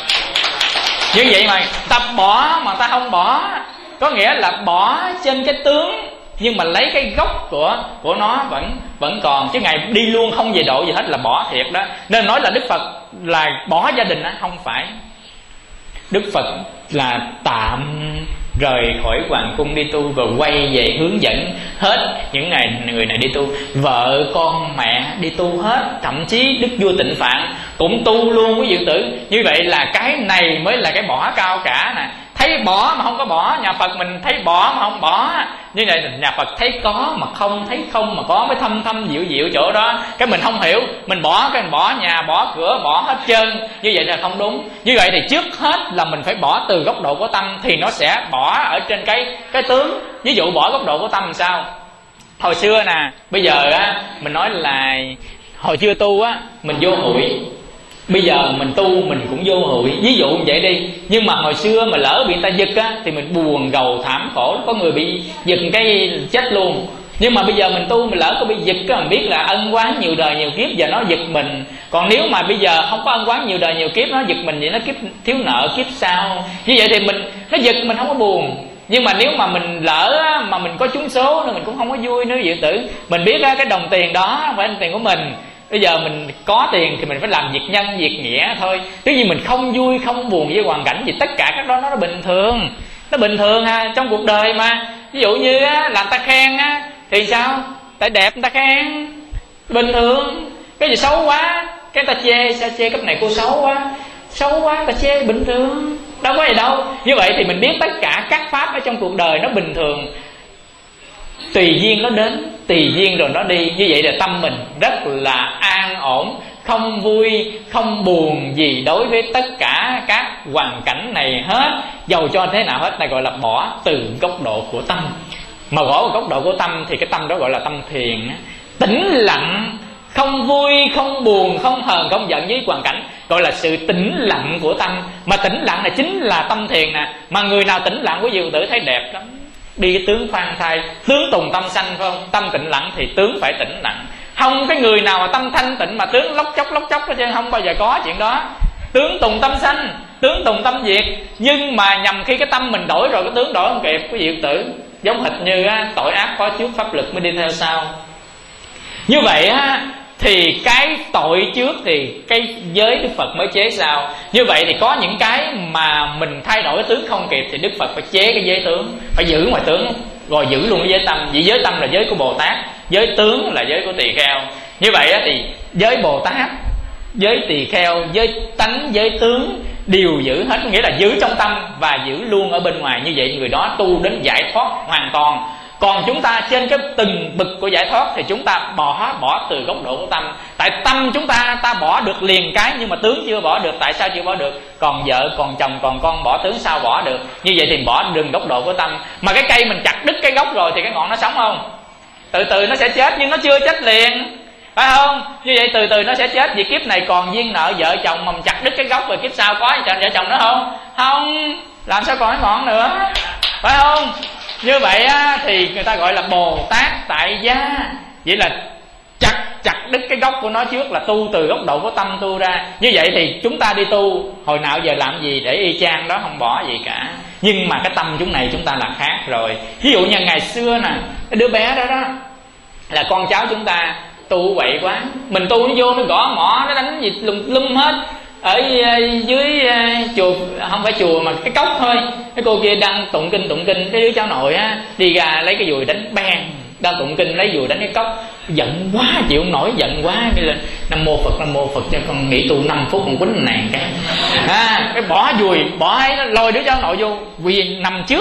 S1: Như vậy mà ta bỏ mà ta không bỏ, có nghĩa là bỏ trên cái tướng, nhưng mà lấy cái gốc của của nó vẫn vẫn còn, chứ Ngài đi luôn không về độ gì hết là bỏ thiệt đó. Nên nói là Đức Phật là bỏ gia đình đó, không phải. Đức Phật là tạm rời khỏi hoàng cung đi tu, rồi quay về hướng dẫn hết những ngày người này đi tu. Vợ con mẹ đi tu hết, thậm chí Đức Vua Tịnh Phạn cũng tu luôn quý vị tử. Như vậy là cái này mới là cái bỏ cao cả nè. Thấy bỏ mà không có bỏ, nhà Phật mình thấy bỏ mà không bỏ. Như vậy nhà Phật thấy có mà không, thấy không mà có, mới thâm thâm diệu diệu chỗ đó. Cái mình không hiểu, mình bỏ cái mình bỏ nhà, bỏ cửa, bỏ hết trơn. Như vậy là không đúng. Như vậy thì trước hết là mình phải bỏ từ góc độ của tâm, thì nó sẽ bỏ ở trên cái cái tướng. Ví dụ bỏ góc độ của tâm làm sao? Hồi xưa nè, bây giờ á mình nói là hồi xưa tu á mình vô hụi, bây giờ mình tu mình cũng vô hụi, ví dụ như vậy đi. Nhưng mà hồi xưa mà lỡ bị người ta giật á thì mình buồn gầu thảm khổ, có người bị giật cái chết luôn. Nhưng mà bây giờ mình tu mình lỡ có bị giật á, mình biết là ân quán nhiều đời nhiều kiếp, giờ nó giật mình. Còn nếu mà bây giờ không có ân quán nhiều đời nhiều kiếp, nó giật mình vậy, nó kiếp thiếu nợ kiếp sau. Như vậy thì mình nó giật mình không có buồn. Nhưng mà nếu mà mình lỡ á, mà mình có trúng số nên mình cũng không có vui nữa dự tử. Mình biết á, cái đồng tiền đó không phải tiền của mình. Bây giờ mình có tiền thì mình phải làm việc nhân, việc nghĩa thôi. Tuy nhiên mình không vui, không buồn với hoàn cảnh gì, tất cả các đó nó bình thường. Nó bình thường ha, trong cuộc đời mà. Ví dụ như á, làm ta khen á thì sao? Tại đẹp người ta khen, bình thường. Cái gì xấu quá, cái ta chê, sao chê cấp này cô xấu quá, xấu quá ta chê, bình thường, đâu có gì đâu. Như vậy thì mình biết tất cả các pháp ở trong cuộc đời nó bình thường, tùy duyên nó đến, tùy duyên rồi nó đi. Như vậy là tâm mình rất là an ổn, không vui, không buồn gì đối với tất cả các hoàn cảnh này hết. Dầu cho thế nào hết, này gọi là bỏ từ góc độ của tâm. Mà bỏ vào góc độ của tâm thì cái tâm đó gọi là tâm thiền. Tĩnh lặng, không vui, không buồn, không hờn, không giận với hoàn cảnh, gọi là sự tĩnh lặng của tâm. Mà tĩnh lặng này chính là tâm thiền nè. Mà người nào tĩnh lặng của diệu tử thấy đẹp lắm, đi cái tướng khoan thai, tướng tùng tâm sanh, phải không? Tâm tĩnh lặng thì tướng phải tĩnh lặng. Không cái người nào mà tâm thanh tịnh mà tướng lóc chóc lóc chóc hết trơn, không bao giờ có chuyện đó. Tướng tùng tâm sanh, tướng tùng tâm diệt. Nhưng mà nhằm khi cái tâm mình đổi rồi, cái tướng đổi không kịp cái diệu tử. Giống hệt như á, tội ác có trước, pháp lực mới đi theo sau. Như vậy á thì cái tội trước thì cái giới Đức Phật mới chế sau. Như vậy thì có những cái mà mình thay đổi cái tướng không kịp thì Đức Phật phải chế cái giới tướng, phải giữ ngoài tướng rồi giữ luôn cái giới tâm. Vì giới tâm là giới của Bồ Tát, giới tướng là giới của tỳ kheo. Như vậy á thì giới Bồ Tát, giới tỳ kheo, giới tánh, giới tướng đều giữ hết, nghĩa là giữ trong tâm và giữ luôn ở bên ngoài. Như vậy người đó tu đến giải thoát hoàn toàn, Còn chúng ta trên cái từng bậc của giải thoát thì chúng ta bỏ bỏ từ góc độ của tâm. Tại tâm chúng ta ta bỏ được liền cái, nhưng mà tướng chưa bỏ được. Tại sao chưa bỏ được? Còn vợ, còn chồng, còn con, bỏ tướng sao bỏ được? Như vậy thì bỏ đừng góc độ của tâm. Mà cái cây mình chặt đứt cái gốc rồi thì cái ngọn nó sống không? Từ từ nó sẽ chết, nhưng nó chưa chết liền, phải không? Như vậy từ từ nó sẽ chết. Vì kiếp này còn duyên nợ vợ chồng mà mình chặt đứt cái gốc rồi, kiếp sau có vợ chồng nữa không? Không, làm sao còn cái ngọn nữa, phải không? Như vậy á, thì người ta gọi là Bồ Tát tại gia. Vậy là chặt chặt đứt cái gốc của nó trước, là tu từ góc độ của tâm tu ra. Như vậy thì chúng ta đi tu hồi nào giờ làm gì để y chang đó, không bỏ gì cả. Nhưng mà cái tâm chúng này chúng ta là khác rồi. Ví dụ như ngày xưa nè, cái đứa bé đó đó là con cháu chúng ta tu quậy quá, mình tu nó vô nó gõ mỏ, nó đánh gì lum lum hết. Ở dưới chùa, không phải chùa mà cái cốc thôi, cái cô kia đang tụng kinh tụng kinh, cái đứa cháu nội á đi ra lấy cái dùi đánh beng, đang tụng kinh lấy dùi đánh cái cốc, giận quá chịu không nổi, giận quá cái lên Nam Mô Phật, Nam Mô Phật, cho con nghỉ tu năm phút con quýnh nàng cái à, cái bỏ dùi bỏ ấy, nó lôi đứa cháu nội vô quỳ nằm trước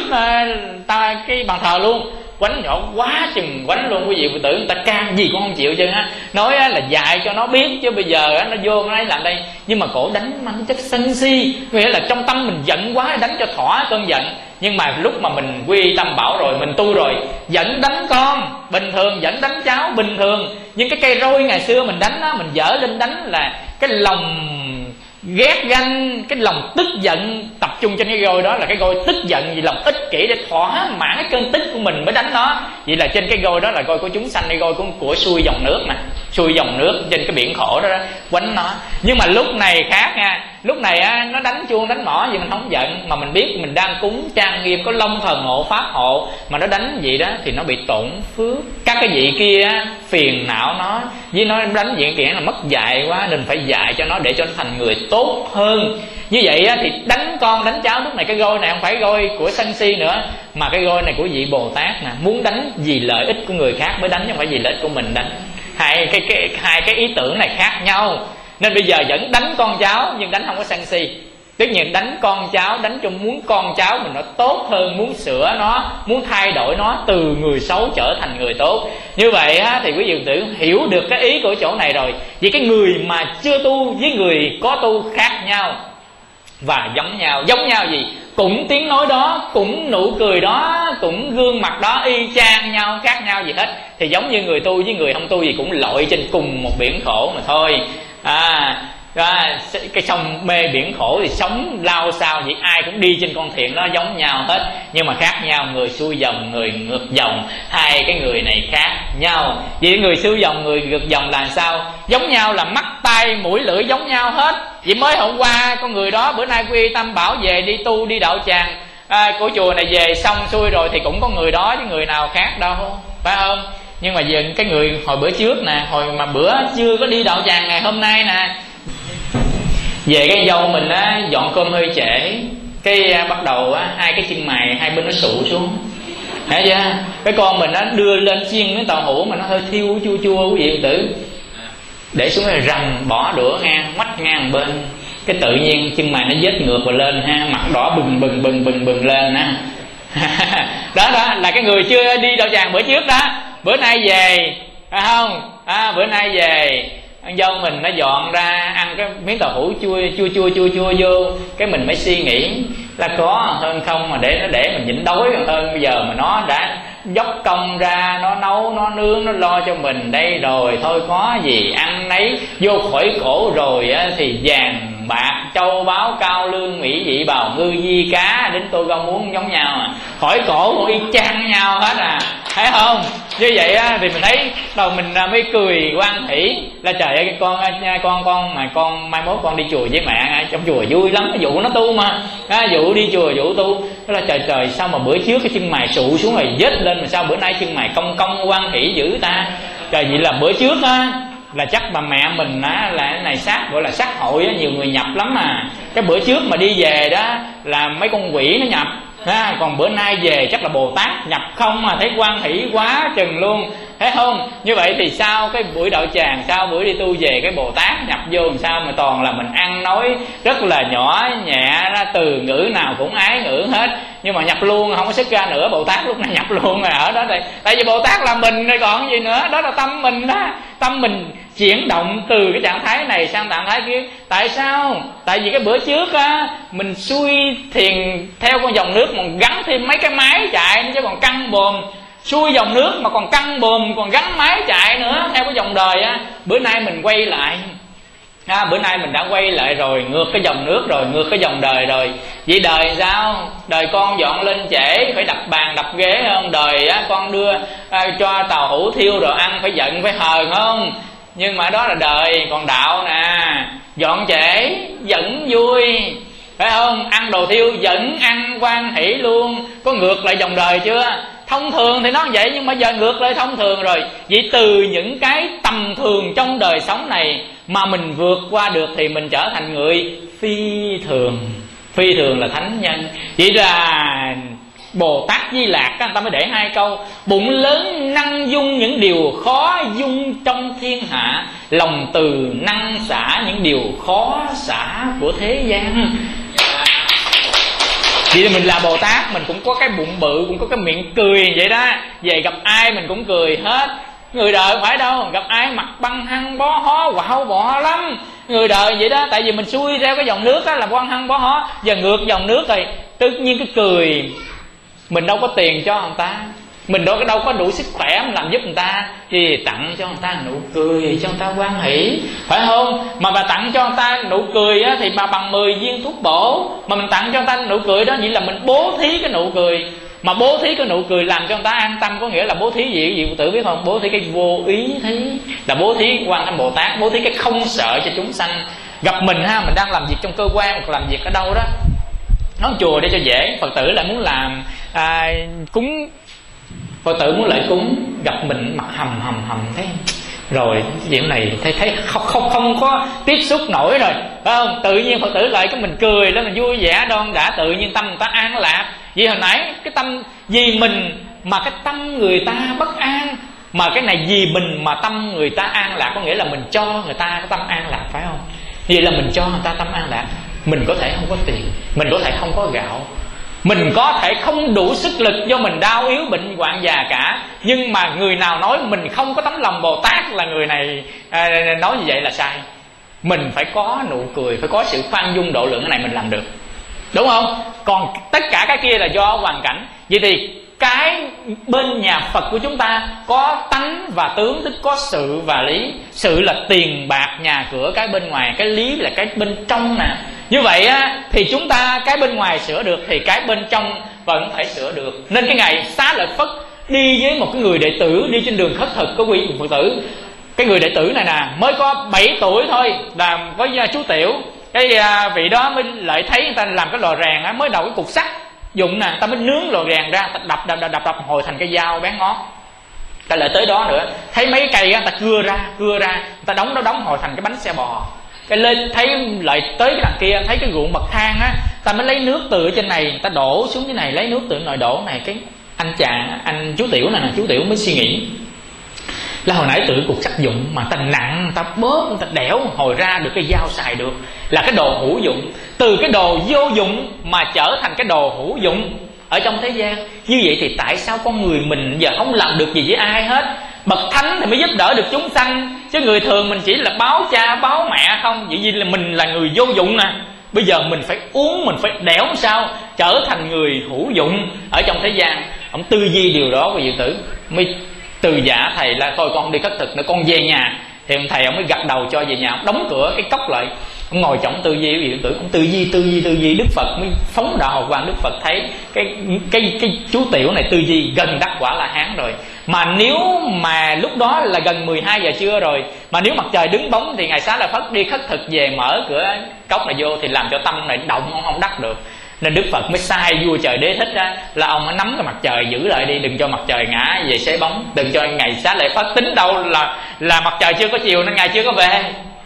S1: ta cái bàn thờ luôn, quánh nhỏ quá chừng quánh luôn. Quý vị phụ tử người ta can gì cũng không chịu chứ ha, nói là dạy cho nó biết, chứ bây giờ nó vô nó ấy làm đây. Nhưng mà cổ đánh mang chất sân si, nghĩa là trong tâm mình giận quá đánh cho thỏa cơn giận. Nhưng mà lúc mà mình quy tâm bảo rồi, mình tu rồi, vẫn đánh con bình thường, vẫn đánh cháu bình thường. Nhưng cái cây roi ngày xưa mình đánh á, mình dở lên đánh là cái lòng ghét ganh, cái lòng tức giận tập trung trên cái gôi đó, là cái gôi tức giận vì lòng ích kỷ để thỏa mãn cái cơn tức của mình mới đánh nó. Vậy là trên cái gôi đó là gôi của chúng sanh, cái gôi của, của xuôi dòng nước nè, xuôi dòng nước trên cái biển khổ đó, đó quánh nó. Nhưng mà lúc này khác nha, lúc này á, nó đánh chuông đánh mỏ gì mình không giận, mà mình biết mình đang cúng trang nghiêm có long thần hộ pháp hộ, mà nó đánh vậy đó thì nó bị tổn phước. Các cái vị kia á, phiền não nó, với nó đánh vậy kiện là mất dạy quá, nên phải dạy cho nó để cho nó thành người tốt hơn. Như vậy á, thì đánh con đánh cháu lúc này cái gôi này không phải gôi của sân si nữa, mà cái gôi này của vị Bồ Tát nè, muốn đánh vì lợi ích của người khác mới đánh, chứ không phải vì lợi ích của mình đánh. Hai cái, cái hai cái ý tưởng này khác nhau, nên bây giờ vẫn đánh con cháu nhưng đánh không có sân si. Tất nhiên đánh con cháu đánh cho muốn con cháu mình nó tốt hơn, muốn sửa nó, muốn thay đổi nó từ người xấu trở thành người tốt. Như vậy á, thì quý vị tử hiểu được cái ý của chỗ này rồi. Vì cái người mà chưa tu với người có tu khác nhau và giống nhau. Giống nhau gì? Cũng tiếng nói đó, cũng nụ cười đó, cũng gương mặt đó, y chang nhau, khác nhau gì hết. Thì giống như người tu với người không tu gì cũng lội trên cùng một biển khổ mà thôi. À, à, cái sông mê biển khổ thì sống lao sao vậy, ai cũng đi trên con thuyền nó giống nhau hết, nhưng mà khác nhau, người xuôi dòng người ngược dòng, hai cái người này khác nhau. Vì người xuôi dòng người ngược dòng là sao? Giống nhau là mắt tai mũi lưỡi giống nhau hết. Vì mới hôm qua con người đó bữa nay quy tâm bảo về đi tu đi đạo tràng à, của chùa này về xong xuôi rồi thì cũng có người đó chứ người nào khác đâu, phải không? Nhưng mà giờ cái người hồi bữa trước nè, hồi mà bữa chưa có đi đạo tràng ngày hôm nay nè, về cái dâu mình á dọn cơm hơi trễ, cái à, bắt đầu á hai cái chân mày hai bên nó sụ xuống, thấy chưa? Cái con mình nó đưa lên chiên miếng tàu hũ mà nó hơi thiêu chua chua, quý vị tử để xuống rồi rầm bỏ đũa ngang mắt ngang bên, cái tự nhiên chân mày nó vết ngược và lên ha, mặt đỏ bừng bừng bừng bừng bừng lên ha. Đó đó là cái người chưa đi đạo tràng bữa trước đó, bữa nay về phải không? À, bữa nay về ăn dâu mình nó dọn ra ăn cái miếng tàu hũ chua chua chua chua chua vô, cái mình mới suy nghĩ là có hơn không mà để nó để mình nhịn đói còn hơn. Bây giờ mà nó đã dốc công ra, nó nấu nó nướng nó lo cho mình đây rồi, thôi có gì ăn nấy, vô khỏi khổ rồi á, thì vàng bạc châu báu cao lương mỹ vị bào ngư di cá đến tôi con muốn giống nhau à, khỏi cổ cũng y chang nhau hết à, thấy không? Như vậy á, thì mình thấy đầu mình mới cười quan hỷ là trời ơi con con con mà con mai mốt con đi chùa với mẹ, trong chùa vui lắm, cái vụ nó tu mà à, vụ đi chùa vụ tu đó là trời trời sao mà bữa trước cái chân mày sụ xuống rồi vết lên mà sao bữa nay chân mày cong cong quan hỷ dữ ta. Trời, vậy là bữa trước á là chắc bà mẹ mình á là cái này sát gọi là sát hội á, nhiều người nhập lắm mà. Cái bữa trước mà đi về đó là mấy con quỷ nó nhập à, còn bữa nay về chắc là Bồ Tát nhập không mà thấy quan hỷ quá chừng luôn, thấy không? Như vậy thì sau cái buổi đạo tràng, sau buổi đi tu về, cái Bồ Tát nhập vô làm sao mà toàn là mình ăn nói rất là nhỏ nhẹ, từ ngữ nào cũng ái ngữ hết, nhưng mà nhập luôn không có xuất ra nữa. Bồ Tát lúc này nhập luôn rồi ở đó đây, tại vì Bồ Tát là mình rồi còn gì nữa, đó là tâm mình đó. Tâm mình chuyển động từ cái trạng thái này sang trạng thái kia. Tại sao? Tại vì cái bữa trước á, mình xuôi thiền theo con dòng nước mà gắn thêm mấy cái máy chạy chứ còn căng bồm. Xuôi dòng nước mà còn căng bồm, còn gắn máy chạy nữa theo cái dòng đời á. Bữa nay mình quay lại à, bữa nay mình đã quay lại rồi, ngược cái dòng nước rồi, ngược cái dòng đời rồi. Vậy đời sao? Đời con dọn lên trễ phải đập bàn đập ghế không? Đời á, con đưa à, cho tàu hũ thiêu rồi ăn phải giận phải hờn không? Nhưng mà đó là đời. Còn đạo nè, dọn trễ vẫn vui, phải không? Ăn đồ thiêu vẫn ăn hoan hỷ luôn. Có ngược lại dòng đời chưa? Thông thường thì nó vậy, nhưng mà giờ ngược lại thông thường rồi. Vậy từ những cái tầm thường trong đời sống này mà mình vượt qua được thì mình trở thành người phi thường. Phi thường là thánh nhân. Vậy là Bồ Tát Di Lạc người ta mới để hai câu: bụng lớn năng dung những điều khó dung trong thiên hạ, lòng từ năng xả những điều khó xả của thế gian. Vậy thì mình là Bồ Tát, mình cũng có cái bụng bự, cũng có cái miệng cười vậy đó. Về gặp ai mình cũng cười hết. Người đời phải đâu, gặp ai mặt băng hăng bó hó quạo bọ lắm. Người đời vậy đó, tại vì mình xuôi theo cái dòng nước á, là băng hăng bó hó. Giờ ngược dòng nước rồi, tự nhiên cái cười. Mình đâu có tiền cho người ta, mình đâu, đâu có đủ sức khỏe mà làm giúp người ta, thì tặng cho người ta nụ cười, cho người ta hoan hỷ, phải không? Mà bà tặng cho người ta nụ cười á, thì mà bằng mười viên thuốc bổ. Mà mình tặng cho người ta nụ cười đó, vậy là mình bố thí cái nụ cười. Mà bố thí cái nụ cười làm cho người ta an tâm, có nghĩa là bố thí gì? Gì tự biết không? Bố thí cái vô ý thí, là bố thí Quan Âm Bồ Tát, bố thí cái không sợ cho chúng sanh. Gặp mình ha, mình đang làm việc trong cơ quan hoặc làm việc ở đâu đó, nói chùa để cho dễ. Phật tử lại muốn làm à, cúng, Phật tử muốn lại cúng, gặp mình mặt hầm hầm hầm thấy rồi chuyện này thấy thấy không không không có tiếp xúc nổi rồi, phải không? Tự nhiên Phật tử lại cái mình cười lên, mình vui vẻ đoan đã, tự nhiên tâm người ta an lạc. Vì hồi nãy cái tâm vì mình mà cái tâm người ta bất an, mà cái này vì mình mà tâm người ta an lạc, có nghĩa là mình cho người ta cái tâm an lạc, phải không? Vậy là mình cho người ta tâm an lạc. Mình có thể không có tiền, mình có thể không có gạo, mình có thể không đủ sức lực do mình đau yếu bệnh hoạn già cả, nhưng mà người nào nói mình không có tấm lòng Bồ Tát là người này à, nói như vậy là sai. Mình phải có nụ cười, phải có sự khoan dung độ lượng, cái này mình làm được, đúng không? Còn tất cả cái kia là do hoàn cảnh. Vậy thì cái bên nhà Phật của chúng ta có tánh và tướng, tức có sự và lý. Sự là tiền bạc nhà cửa cái bên ngoài, cái lý là cái bên trong nè. Như vậy á, thì chúng ta cái bên ngoài sửa được thì cái bên trong vẫn phải sửa được. Nên cái ngày Xá Lợi Phất đi với một cái người đệ tử, đi trên đường khất thực có quý Phật tử. Cái người đệ tử này nè mới có bảy tuổi thôi, làm với chú Tiểu. Cái vị đó mới lại thấy người ta làm cái lò rèn á, mới đầu cái cục sắt dụng nè, ta mới nướng lò rèn ra, ta đập đập đập đập, đập hồi thành cái dao bén ngót. Ta lại tới đó nữa, thấy mấy cây á, ta cưa ra cưa ra, ta đóng nó đóng hồi thành cái bánh xe bò. Cái lên thấy lại tới cái đằng kia, thấy cái ruộng bậc thang á, ta mới lấy nước từ ở trên này, ta đổ xuống dưới này, lấy nước từ nồi đổ này. Cái anh chàng, anh chú Tiểu này nè, chú Tiểu mới suy nghĩ là hồi nãy tự cục sắt dụng mà ta nặng, ta bóp, ta đẽo hồi ra được cái dao xài được, là cái đồ hữu dụng. Từ cái đồ vô dụng mà trở thành cái đồ hữu dụng ở trong thế gian. Như vậy thì tại sao con người mình giờ không làm được gì với ai hết? Bậc thánh thì mới giúp đỡ được chúng sanh, chứ người thường mình chỉ là báo cha báo mẹ không. Vậy vì là mình là người vô dụng nè. Bây giờ mình phải uống, mình phải đẽo sao trở thành người hữu dụng ở trong thế gian. Ông tư duy điều đó của Diệu Tử mới từ giả thầy là thôi con không đi khất thực nữa, con về nhà. Thì ông thầy ông mới gật đầu cho về nhà, ông đóng cửa cái cốc lại, ông ngồi trọng tư duy của Diệu Tử. Ông tư duy tư duy tư duy, Đức Phật mới phóng đạo Hồng Quang. Đức Phật thấy cái cái cái chú Tiểu này tư duy gần đắc quả La Hán rồi. Mà nếu mà lúc đó là gần mười hai giờ trưa rồi, mà nếu mặt trời đứng bóng thì ngày Xá Lợi Phất đi khất thực về mở cửa cốc này vô thì làm cho tâm này động, ông không đắc được. Nên Đức Phật mới sai vua Trời Đế Thích á, là ông mới nắm cái mặt trời giữ lại đi, đừng cho mặt trời ngã về xế bóng, đừng cho ngày Xá Lợi Phất tính đâu là là mặt trời chưa có chiều nên ngày chưa có về.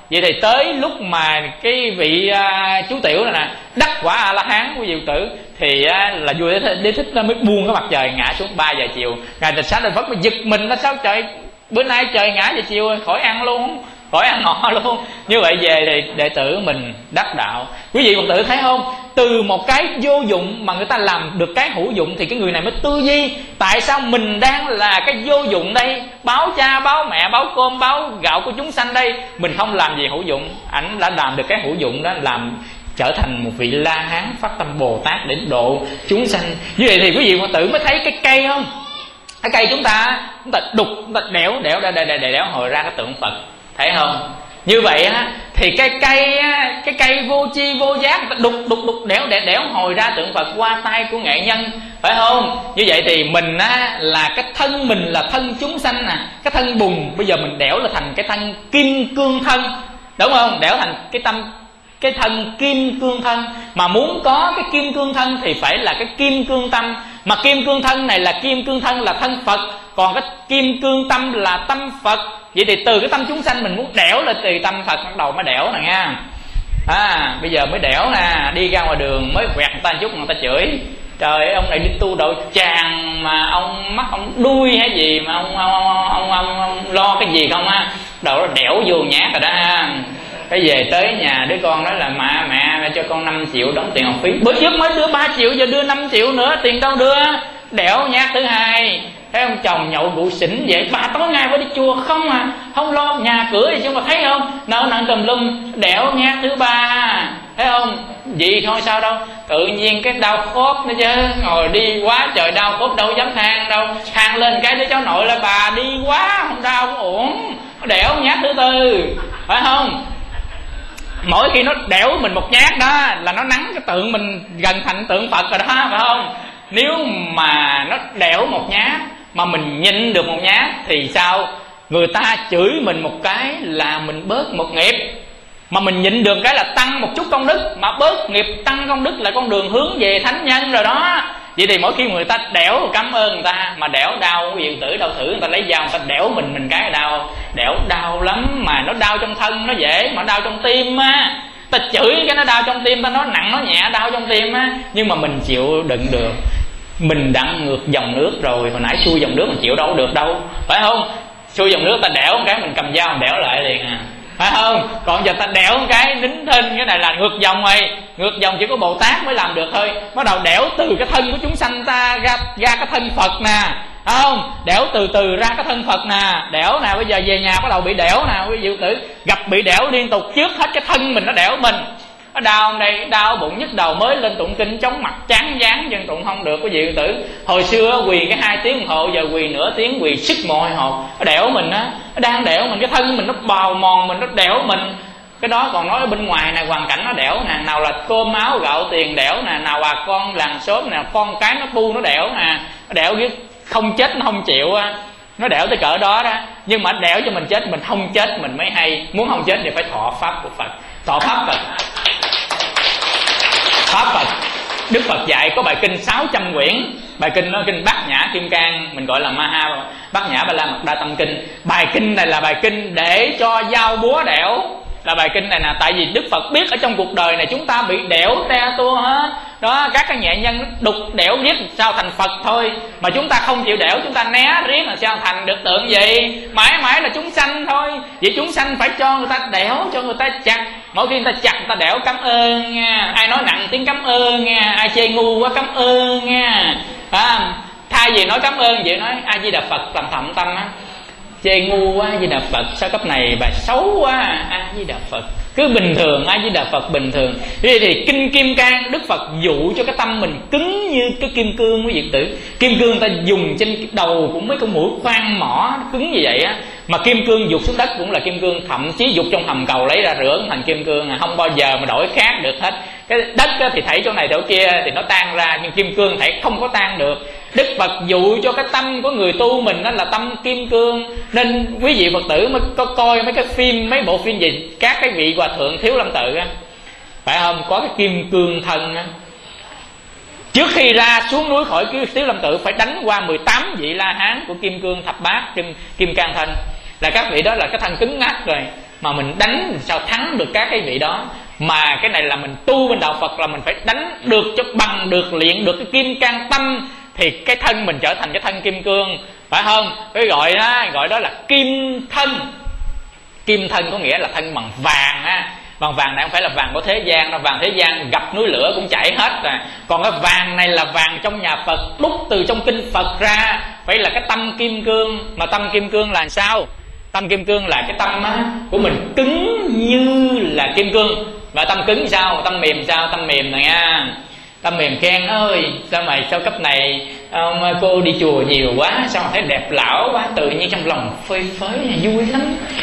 S1: Vậy thì tới lúc mà cái vị uh, chú Tiểu này nè đắc quả A La Hán của Diệu Tử thì uh, là vua Đế Thích nó mới buông cái mặt trời ngã xuống ba giờ chiều. Ngài Tịch Xá Lợi Phất mới giật mình là sao trời, bữa nay trời ngã giờ chiều khỏi ăn luôn, khỏi ăn ngọ luôn. Như vậy về thì đệ tử mình đắc đạo. Quý vị Phật tử thấy không, từ một cái vô dụng mà người ta làm được cái hữu dụng thì cái người này mới tư duy tại sao mình đang là cái vô dụng đây, báo cha báo mẹ báo cơm báo gạo của chúng sanh đây, mình không làm gì hữu dụng. Ảnh đã làm được cái hữu dụng đó, làm trở thành một vị La Hán phát tâm Bồ Tát để độ chúng sanh. Như vậy thì quý vị Phật tử mới thấy cái cây không, cái cây chúng ta chúng ta đục, chúng ta đẽo đẽo đẽo đẽo đẽo hồi ra cái tượng Phật, thấy không? Như vậy á thì cái cây á, cái cây vô chi vô giác đục đục đục đẽo đẽo đẽo hồi ra tượng Phật qua tay của nghệ nhân, phải không? Như vậy thì mình á là cái thân mình là thân chúng sanh nè, cái thân bùn bây giờ mình đẽo là thành cái thân kim cương thân, đúng không? Đẽo thành cái tâm cái thân kim cương thân. Mà muốn có cái kim cương thân thì phải là cái kim cương tâm. Mà kim cương thân này là kim cương thân là thân Phật, còn cái kim cương tâm là tâm Phật. Vậy thì từ cái tâm chúng sanh mình muốn đẽo là từ tâm Phật bắt đầu mới đẽo nè nha. À, bây giờ mới đẽo nè, đi ra ngoài đường mới quẹt người ta chút người ta chửi. Trời ơi, ông này đi tu đội tràng mà ông mắc ông đuôi hay gì mà ông ông, ông, ông, ông, ông lo cái gì không á. Đầu nó đẽo vô nhát rồi đó ha. Cái về tới nhà đứa con nói là mẹ mẹ, mẹ cho con năm triệu đóng tiền học phí. Bữa trước mới đưa ba triệu giờ đưa năm triệu nữa, tiền đâu đưa. Đẽo nhát thứ hai. Thấy ông chồng nhậu rượu xỉn vậy, bà tối ngày phải đi chùa không à, không lo nhà cửa gì chứ mà thấy không, nợ nặng tùm lum. Đẽo nhát thứ ba, thấy không, gì thôi sao đâu, tự nhiên cái đau khớp nữa chứ, ngồi đi quá trời đau khớp đâu dám than đâu, than lên cái đứa cháu nội là bà đi quá không đau cũng ổn. Đẽo nhát thứ tư, phải không? Mỗi khi nó đẽo mình một nhát đó là nó nắng cái tượng mình gần thành tượng Phật rồi đó, phải không? Nếu mà nó đẽo một nhát mà mình nhịn được một nhát thì sao? Người ta chửi mình một cái là mình bớt một nghiệp, mà mình nhịn được cái là tăng một chút công đức, mà bớt nghiệp tăng công đức là con đường hướng về thánh nhân rồi đó. Vậy thì mỗi khi người ta đẽo cảm ơn người ta, mà đẽo đau quý vị tử đâu thử người ta lấy dao người ta đẽo mình mình cái đau, đẽo đau lắm, mà nó đau trong thân nó dễ, mà đau trong tim á, ta chửi cái nó đau trong tim, ta nói nặng nó nhẹ đau trong tim á, nhưng mà mình chịu đựng được. Mình đặng ngược dòng nước rồi, hồi nãy xuôi dòng nước mình chịu đâu được đâu, phải không? Xuôi dòng nước ta đẽo một cái mình cầm dao mình đẽo lại liền à, phải không? Còn giờ ta đẽo một cái nín thinh, cái này là ngược dòng rồi. Ngược dòng chỉ có Bồ Tát mới làm được thôi. Bắt đầu đẽo từ cái thân của chúng sanh ta ra, ra cái thân Phật nè, phải không? Đẽo từ từ ra cái thân Phật nè. Đẽo nè, bây giờ về nhà bắt đầu bị đẽo nè quý vị tử, gặp bị đẽo liên tục, trước hết cái thân mình nó đẽo mình. Nó đau đây, đau bụng nhức đầu, mới lên tụng kinh chóng mặt chán dáng dân tụng không được quý vị tử. Hồi xưa quỳ cái hai tiếng đồng hồ, giờ quỳ nửa tiếng, quỳ sức mồ hôi hột. Nó đẽo mình á, nó đang đẽo mình, cái thân mình nó bào mòn mình, nó đẽo mình. Cái đó còn nói ở bên ngoài này hoàn cảnh nó đẽo nè, nào là cơm áo gạo tiền đẽo nè, nào bà con làng xóm nè, con cái nó bu nó đẽo nè, nó đẽo với không chết nó không chịu á, nó đẽo tới cỡ đó đó. Nhưng mà đẽo cho mình chết, mình không chết mình mới hay. Muốn không chết thì phải thọ pháp của Phật, thọ pháp Phật. Pháp Phật, Đức Phật dạy có bài kinh sáu trăm quyển. Bài kinh đó kinh Bát Nhã Kim Cang, mình gọi là Maha Bát Nhã Ba La Mật Đa Tâm Kinh. Bài kinh này là bài kinh để cho dao búa đẽo. Là bài kinh này nè, tại vì Đức Phật biết ở trong cuộc đời này chúng ta bị đẽo te tua hết đó, các cái nghệ nhân đục đẽo riết sao thành Phật thôi, mà chúng ta không chịu đẽo, chúng ta né riết là sao thành được tượng gì? Mãi mãi là chúng sanh thôi. Vậy chúng sanh phải cho người ta đẽo, cho người ta chặt. Mỗi khi người ta chặt người ta đẽo cảm ơn nha, ai nói nặng tiếng cảm ơn nha, ai chê ngu quá cảm ơn nha. À, thay vì nói cảm ơn vậy nói A Di Đà Phật làm thậm tâm á, chê ngu quá A Di Đà Phật, sao cấp này bà xấu quá A Di Đà Phật, cứ bình thường A Di Đà Phật bình thường. Thế thì kinh Kim Cang Đức Phật dụ cho cái tâm mình cứng như cái kim cương quý vị tử. Kim cương ta dùng trên đầu cũng mấy con mũi khoan mỏ cứng như vậy á, mà kim cương dục xuống đất cũng là kim cương, thậm chí dục trong hầm cầu lấy ra rửa thành kim cương, không bao giờ mà đổi khác được hết. Cái đất thì thảy chỗ này chỗ kia thì nó tan ra, nhưng kim cương thảy không có tan được. Đức Phật dụ cho cái tâm của người tu mình đó là tâm kim cương. Nên quý vị Phật tử mới có coi mấy cái phim, mấy bộ phim gì các cái vị hòa thượng Thiếu Lâm Tự á, phải không, có cái kim cương thân á, trước khi ra xuống núi khỏi cái Thiếu Lâm Tự phải đánh qua mười tám vị La Hán của kim cương thập bát kim, kim cang thân. Là các vị đó là cái thân cứng ngắc rồi, mà mình đánh sao thắng được các cái vị đó. Mà cái này là mình tu bên đạo Phật là mình phải đánh được cho bằng được, luyện được cái kim cang tâm, thì cái thân mình trở thành cái thân kim cương, phải không? Cái gọi đó gọi đó là kim thân. Kim thân có nghĩa là thân bằng vàng á. Bằng vàng này không phải là vàng của thế gian đâu, vàng thế gian gặp núi lửa cũng chảy hết à. Còn cái vàng này là vàng trong nhà Phật, đúc từ trong kinh Phật ra, phải là cái tâm kim cương. Mà tâm kim cương là sao? Tâm kim cương là cái tâm á, của mình cứng như là kim cương. Và tâm cứng sao? Tâm mềm sao? Tâm mềm này nha. Tâm mềm khen ơi, sao mày sao cấp này um, cô đi chùa nhiều quá, sao thấy đẹp lão quá, tự nhiên trong lòng phơi phới vui lắm.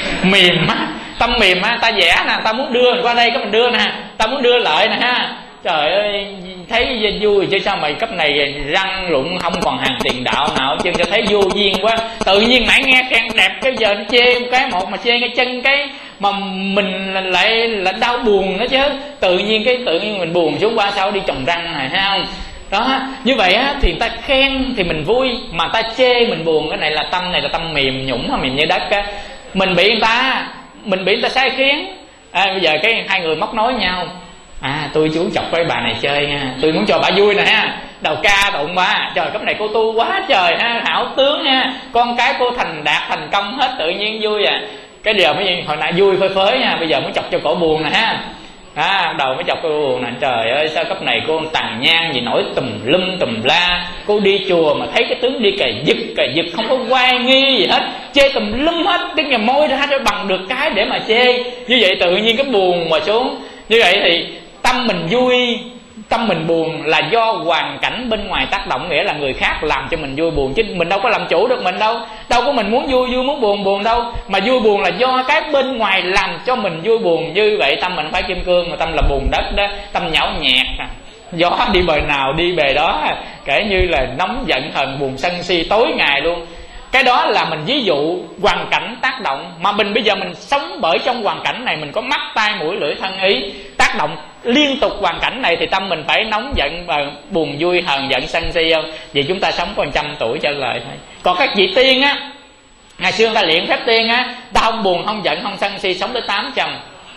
S1: Mềm á, tâm mềm á, ta vẽ nè, ta muốn đưa qua đây cái mình đưa nè, ta muốn đưa lại nè ha. Trời ơi, thấy vui chứ sao mày cấp này răng rụng không còn hàng tiền đạo nào chứ, cho thấy vô duyên quá. Tự nhiên nãy nghe khen đẹp, cái giờ nó chê cái một mà chê cái chân cái mà mình lại là đau buồn nữa chứ. Tự nhiên cái tự nhiên mình buồn xuống qua sao đi trồng răng này, thấy không? Đó, như vậy á thì người ta khen thì mình vui, mà ta chê mình buồn. Cái này là tâm này là tâm mềm nhũng, mềm như đất á. Mình bị người ta mình bị người ta sai khiến. À, bây giờ cái hai người móc nối nhau, à tôi chú chọc với bà này chơi nha, tôi muốn cho bà vui nè ha, đầu ca tụng ba, trời cấp này cô tu quá trời ha, hảo tướng ha, con cái cô thành đạt thành công hết, tự nhiên vui à. Cái điều mới hồi nãy vui phơi phới nha, bây giờ muốn chọc cho cổ buồn nè ha. À, đầu mới chọc cô buồn nè, trời ơi sao cấp này cô tàn nhang gì nổi tùm lum tùm la, cô đi chùa mà thấy cái tướng đi cà giật cà giật không có oai nghi gì hết, chê tùm lum hết, cái nhà môi ra cho bằng được cái để mà chê. Như vậy tự nhiên cái buồn mà xuống. Như vậy thì tâm mình vui, tâm mình buồn là do hoàn cảnh bên ngoài tác động, nghĩa là người khác làm cho mình vui buồn, chứ mình đâu có làm chủ được mình đâu. Đâu có mình muốn vui vui muốn buồn buồn đâu, mà vui buồn là do cái bên ngoài làm cho mình vui buồn. Như vậy tâm mình phải kim cương, mà tâm là bùn đất đó, tâm nhão nhẹt, gió đi bề nào đi bề đó, kể như là nóng giận hờn buồn sân si tối ngày luôn. Cái đó là mình ví dụ hoàn cảnh tác động, mà mình bây giờ mình sống bởi trong hoàn cảnh này, mình có mắt tai mũi lưỡi thân ý tác động liên tục hoàn cảnh này, thì tâm mình phải nóng giận và buồn vui hờn giận sân si không? Vì chúng ta sống còn trăm tuổi trở lại thôi. Còn các vị tiên á, ngày xưa người ta luyện phép tiên á, ta không buồn không giận không sân si, sống tới tám trăm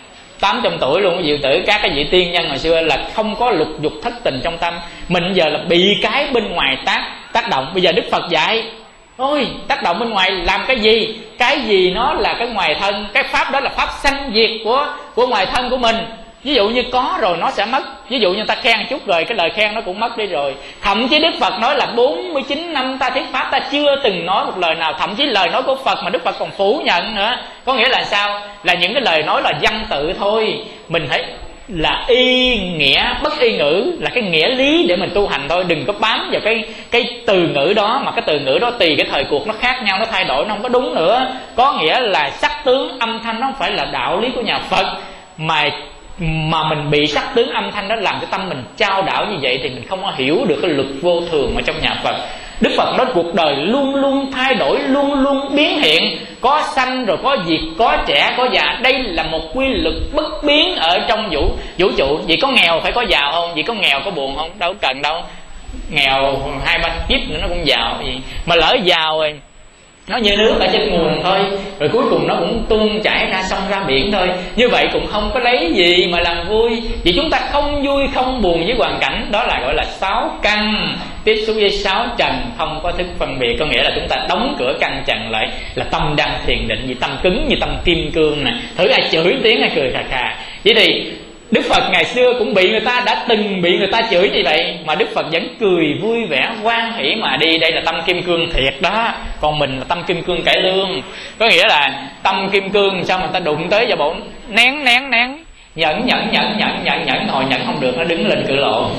S1: tám trăm tuổi luôn. Diệu tử các cái vị tiên nhân hồi xưa là không có lục dục thất tình trong tâm. Mình giờ là bị cái bên ngoài tác tác động. Bây giờ Đức Phật dạy ôi, tác động bên ngoài làm cái gì? Cái gì nó là cái ngoài thân, cái pháp đó là pháp sanh diệt của của ngoài thân của mình. Ví dụ như có rồi nó sẽ mất. Ví dụ như ta khen chút rồi cái lời khen nó cũng mất đi rồi. Thậm chí Đức Phật nói là bốn mươi chín năm ta thuyết pháp, ta chưa từng nói một lời nào. Thậm chí lời nói của Phật mà Đức Phật còn phủ nhận nữa. Có nghĩa là sao? Là những cái lời nói là văn tự thôi. Mình phải là y nghĩa bất y ngữ, là cái nghĩa lý để mình tu hành thôi. Đừng có bám vào cái cái từ ngữ đó, mà cái từ ngữ đó tùy cái thời cuộc nó khác nhau, nó thay đổi, nó không có đúng nữa. Có nghĩa là sắc tướng âm thanh nó không phải là đạo lý của nhà Phật, mà mà mình bị sắc tướng âm thanh đó làm cái tâm mình chao đảo như vậy, thì mình không có hiểu được cái luật vô thường ở trong nhà Phật. Đức Phật nói cuộc đời luôn luôn thay đổi, luôn luôn biến hiện, có sanh rồi có diệt, có trẻ có già. Đây là một quy luật bất biến ở trong vũ vũ trụ. Vậy có nghèo phải có giàu không? Vậy có nghèo có buồn không? Đâu cần đâu. Nghèo hai ba kiếp nữa nó cũng giàu gì. Mà lỡ giàu rồi nó như nước ở trên nguồn thôi, rồi cuối cùng nó cũng tuôn chảy ra sông ra biển thôi. Như vậy cũng không có lấy gì mà làm vui. Vì chúng ta không vui không buồn với hoàn cảnh, đó là gọi là sáu căn tiếp xúc với sáu trần, không có thức phân biệt. Có nghĩa là chúng ta đóng cửa căn trần lại, là tâm đang thiền định. Vì tâm cứng như tâm kim cương nè. Thử ai chửi tiếng hay cười khà khà. Vậy thì Đức Phật ngày xưa cũng bị người ta, đã từng bị người ta chửi như vậy, mà Đức Phật vẫn cười vui vẻ hoan hỷ mà đi. Đây là tâm kim cương thiệt đó. Còn mình là tâm kim cương cải lương. Có nghĩa là tâm kim cương sao mà ta đụng tới vào bộ nén nén nén, nhẫn nhẫn nhẫn nhẫn nhẫn nhẫn, hồi nhẫn không được nó đứng lên cự lộ.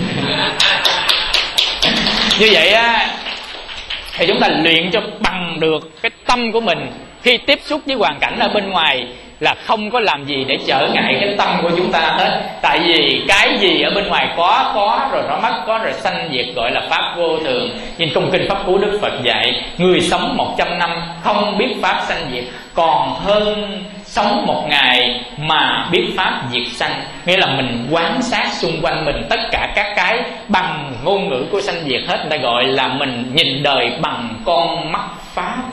S1: Như vậy á, thì chúng ta luyện cho bằng được cái tâm của mình khi tiếp xúc với hoàn cảnh ở bên ngoài, là không có làm gì để trở ngại cái tâm của chúng ta hết. Tại vì cái gì ở bên ngoài có, có rồi nó mất, có rồi sanh diệt, gọi là pháp vô thường. Nhưng trong kinh Pháp Cú Đức Phật dạy, người sống một trăm năm không biết pháp sanh diệt, còn hơn sống một ngày mà biết pháp diệt sanh. Nghĩa là mình quan sát xung quanh mình tất cả các cái bằng ngôn ngữ của sanh diệt hết. Người ta gọi là mình nhìn đời bằng con mắt pháp.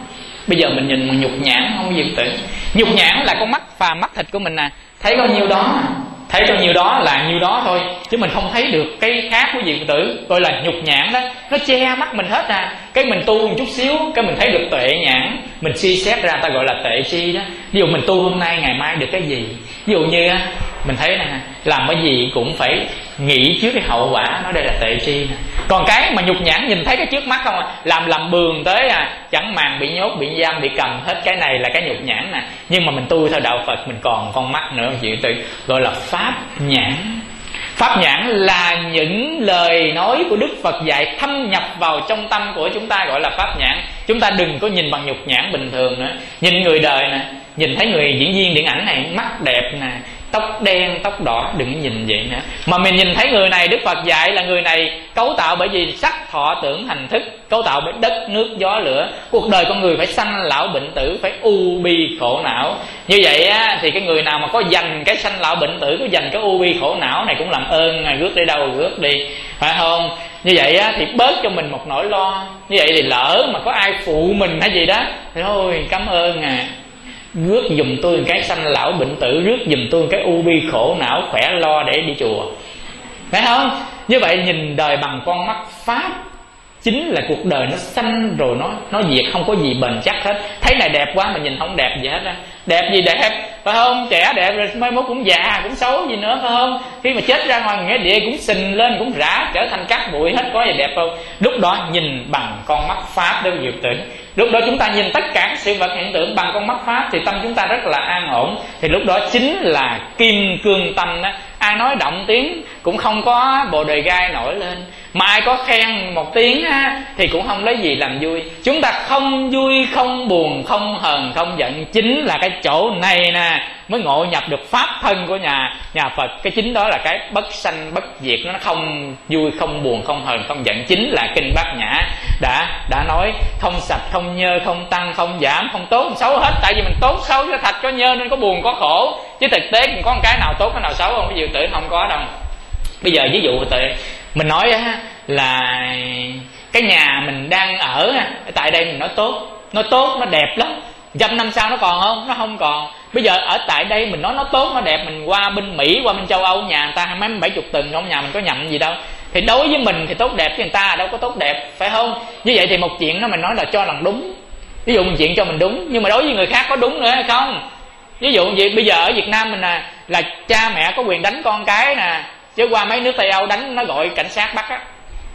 S1: Bây giờ mình nhìn nhục nhãn không có gì tử. Nhục nhãn là con mắt phàm, mắt thịt của mình nè, thấy có nhiêu đó, thấy có nhiêu đó là nhiêu đó thôi, chứ mình không thấy được cái khác của gì tử. Gọi là nhục nhãn đó, nó che mắt mình hết à. Cái mình tu một chút xíu, cái mình thấy được tuệ nhãn, mình suy xét ra ta gọi là tuệ tri đó. Ví dụ mình tu hôm nay ngày mai được cái gì, ví dụ như mình thấy nè, làm cái gì cũng phải nghĩ trước cái hậu quả, nó đây là tuệ tri nè. Còn cái mà nhục nhãn nhìn thấy cái trước mắt không à, làm làm bường tới à, chẳng màng bị nhốt, bị giam, bị cầm hết, cái này là cái nhục nhãn nè. Nhưng mà mình tu theo đạo Phật mình còn con mắt nữa, chịu tự gọi là pháp nhãn. Pháp nhãn là những lời nói của Đức Phật dạy thâm nhập vào trong tâm của chúng ta, gọi là pháp nhãn. Chúng ta đừng có nhìn bằng nhục nhãn bình thường nữa. Nhìn người đời nè, nhìn thấy người diễn viên điện ảnh này mắt đẹp nè, tóc đen tóc đỏ, đừng nhìn vậy nữa. Mà mình nhìn thấy người này, Đức Phật dạy là người này cấu tạo bởi vì sắc thọ tưởng hành thức, cấu tạo bởi đất nước gió lửa. Cuộc đời con người phải sanh lão bệnh tử, phải u bi khổ não. Như vậy á, thì cái người nào mà có dành cái sanh lão bệnh tử, có dành cái u bi khổ não này cũng làm ơn à, rước đi đâu rước đi, phải không? Như vậy á, thì bớt cho mình một nỗi lo. Như vậy thì lỡ mà có ai phụ mình hay gì đó thì thôi cảm ơn à, rước giùm tôi một cái sanh lão bệnh tử, rước giùm tôi một cái u bi khổ não, khỏe lo để đi chùa, phải không? Như vậy nhìn đời bằng con mắt pháp chính là cuộc đời nó sanh rồi nó nó diệt, không có gì bền chắc hết. Thấy này đẹp quá mà nhìn không đẹp gì hết á. Đẹp gì đẹp, phải không? Trẻ đẹp rồi mai mốt cũng già cũng xấu gì nữa, phải không? Khi mà chết ra ngoài nghĩa địa cũng sình lên, cũng rã trở thành cát bụi hết, có gì đẹp không? Lúc đó nhìn bằng con mắt pháp đó Diệu Tử. Lúc đó chúng ta nhìn tất cả các sự vật hiện tượng bằng con mắt pháp thì tâm chúng ta rất là an ổn. Thì lúc đó chính là kim cương tâm đó. Ai nói động tiếng cũng không có bồ đề gai nổi lên, mà ai có khen một tiếng á, thì cũng không lấy gì làm vui. Chúng ta không vui, không buồn, không hờn, không giận. Chính là cái chỗ này nè mới ngộ nhập được pháp thân của nhà nhà Phật. Cái chính đó là cái bất sanh bất diệt, nó không vui, không buồn, không hờn, không giận. Chính là kinh Bát Nhã đã đã nói không sạch, không nhơ, không tăng, không giảm, không tốt, không xấu hết. Tại vì mình tốt xấu có thạch có nhơ nên có buồn có khổ, chứ thực tế có một cái nào tốt cái nào xấu không? Cái Diệu Tử không có đâu. Bây giờ ví dụ tự mình nói á, là cái nhà mình đang ở tại đây mình nói tốt, nói tốt nó đẹp lắm, trăm năm sau nó còn không? Nó không còn. Bây giờ ở tại đây mình nói nó tốt nó đẹp, mình qua bên Mỹ, qua bên châu Âu, nhà người ta mấy bảy chục tầng, trong nhà mình có nhậm gì đâu. Thì đối với mình thì tốt đẹp, chứ người ta đâu có tốt đẹp, phải không? Như vậy thì một chuyện đó mình nói là cho lần đúng, ví dụ một chuyện cho mình đúng, nhưng mà đối với người khác có đúng nữa hay không? Ví dụ gì bây giờ ở Việt Nam mình nè, là cha mẹ có quyền đánh con cái nè, chứ qua mấy nước Tây Âu đánh nó gọi cảnh sát bắt á.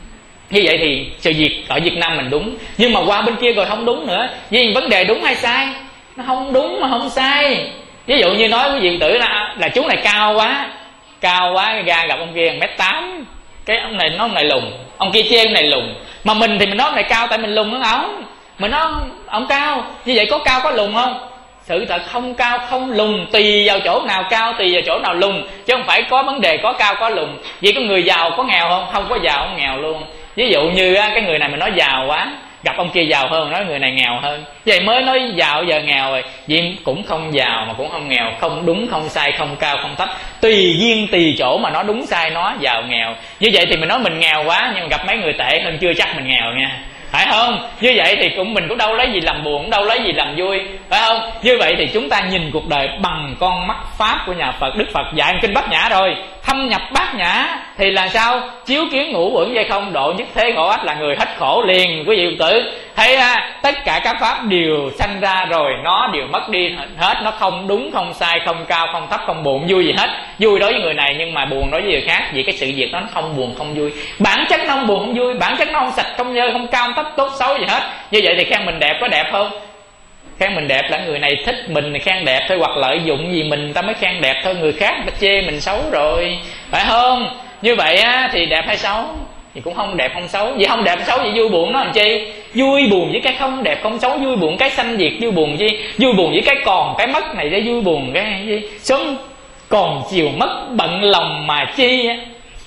S1: Như vậy thì sự việc ở Việt Nam mình đúng, nhưng mà qua bên kia rồi không đúng nữa. Vì vấn đề đúng hay sai? Nó không đúng mà không sai. Ví dụ như nói với Diệu Tử là là chú này cao quá, cao quá ra gặp ông kia một mét tám, cái ông này nói ông này lùn, ông kia chê ông này lùn. Mà mình thì mình nói ông này cao tại mình lùn hơn ổng, mình nói ông cao. Như vậy có cao có lùn không? Sự thật không cao không lùn, tùy vào chỗ nào cao tùy vào chỗ nào lùn, chứ không phải có vấn đề có cao có lùn. Vậy có người giàu có nghèo không? Không có giàu không nghèo luôn. Ví dụ như cái người này mình nói giàu quá, gặp ông kia giàu hơn, nói người này nghèo hơn. Vậy mới nói giàu giờ nghèo rồi. Vậy cũng không giàu mà cũng không nghèo, không đúng không sai, không cao không thấp, tùy duyên tùy chỗ mà nó đúng sai, nó giàu nghèo. Như vậy thì mình nói mình nghèo quá, nhưng mà gặp mấy người tệ hơn chưa chắc mình nghèo nha, phải không? Như vậy thì cũng mình cũng đâu lấy gì làm buồn, cũng đâu lấy gì làm vui, phải không? Như vậy thì chúng ta nhìn cuộc đời bằng con mắt pháp của nhà Phật. Đức Phật dạy kinh Bát Nhã rồi, thâm nhập Bát Nhã thì là sao? Chiếu kiến ngũ uẩn dây không, độ nhất thế khổ ách, là người hết khổ liền. Quý vị tử thấy à, tất cả các pháp đều sanh ra rồi nó đều mất đi hết, nó không đúng không sai, không cao không thấp, không buồn vui gì hết. Vui đối với người này nhưng mà buồn đối với người khác, vì cái sự việc nó không buồn không vui, bản chất nó không buồn không vui, bản chất nó không sạch không nhơ, không cao không thấp, tốt xấu gì hết. Như vậy thì khen mình đẹp có đẹp không? Khen mình đẹp là người này thích mình thì khen đẹp thôi, hoặc lợi dụng gì mình ta mới khen đẹp thôi, người khác ta chê mình xấu rồi, phải không? Như vậy á, thì đẹp hay xấu? Thì cũng không đẹp không xấu. Vì không đẹp xấu vậy vui buồn nó làm chi? Vui buồn với cái không đẹp không xấu, vui buồn cái sanh diệt, vui buồn chi? Vui buồn với cái còn cái mất này để vui buồn cái gì? Sớm còn chiều mất bận lòng mà chi á.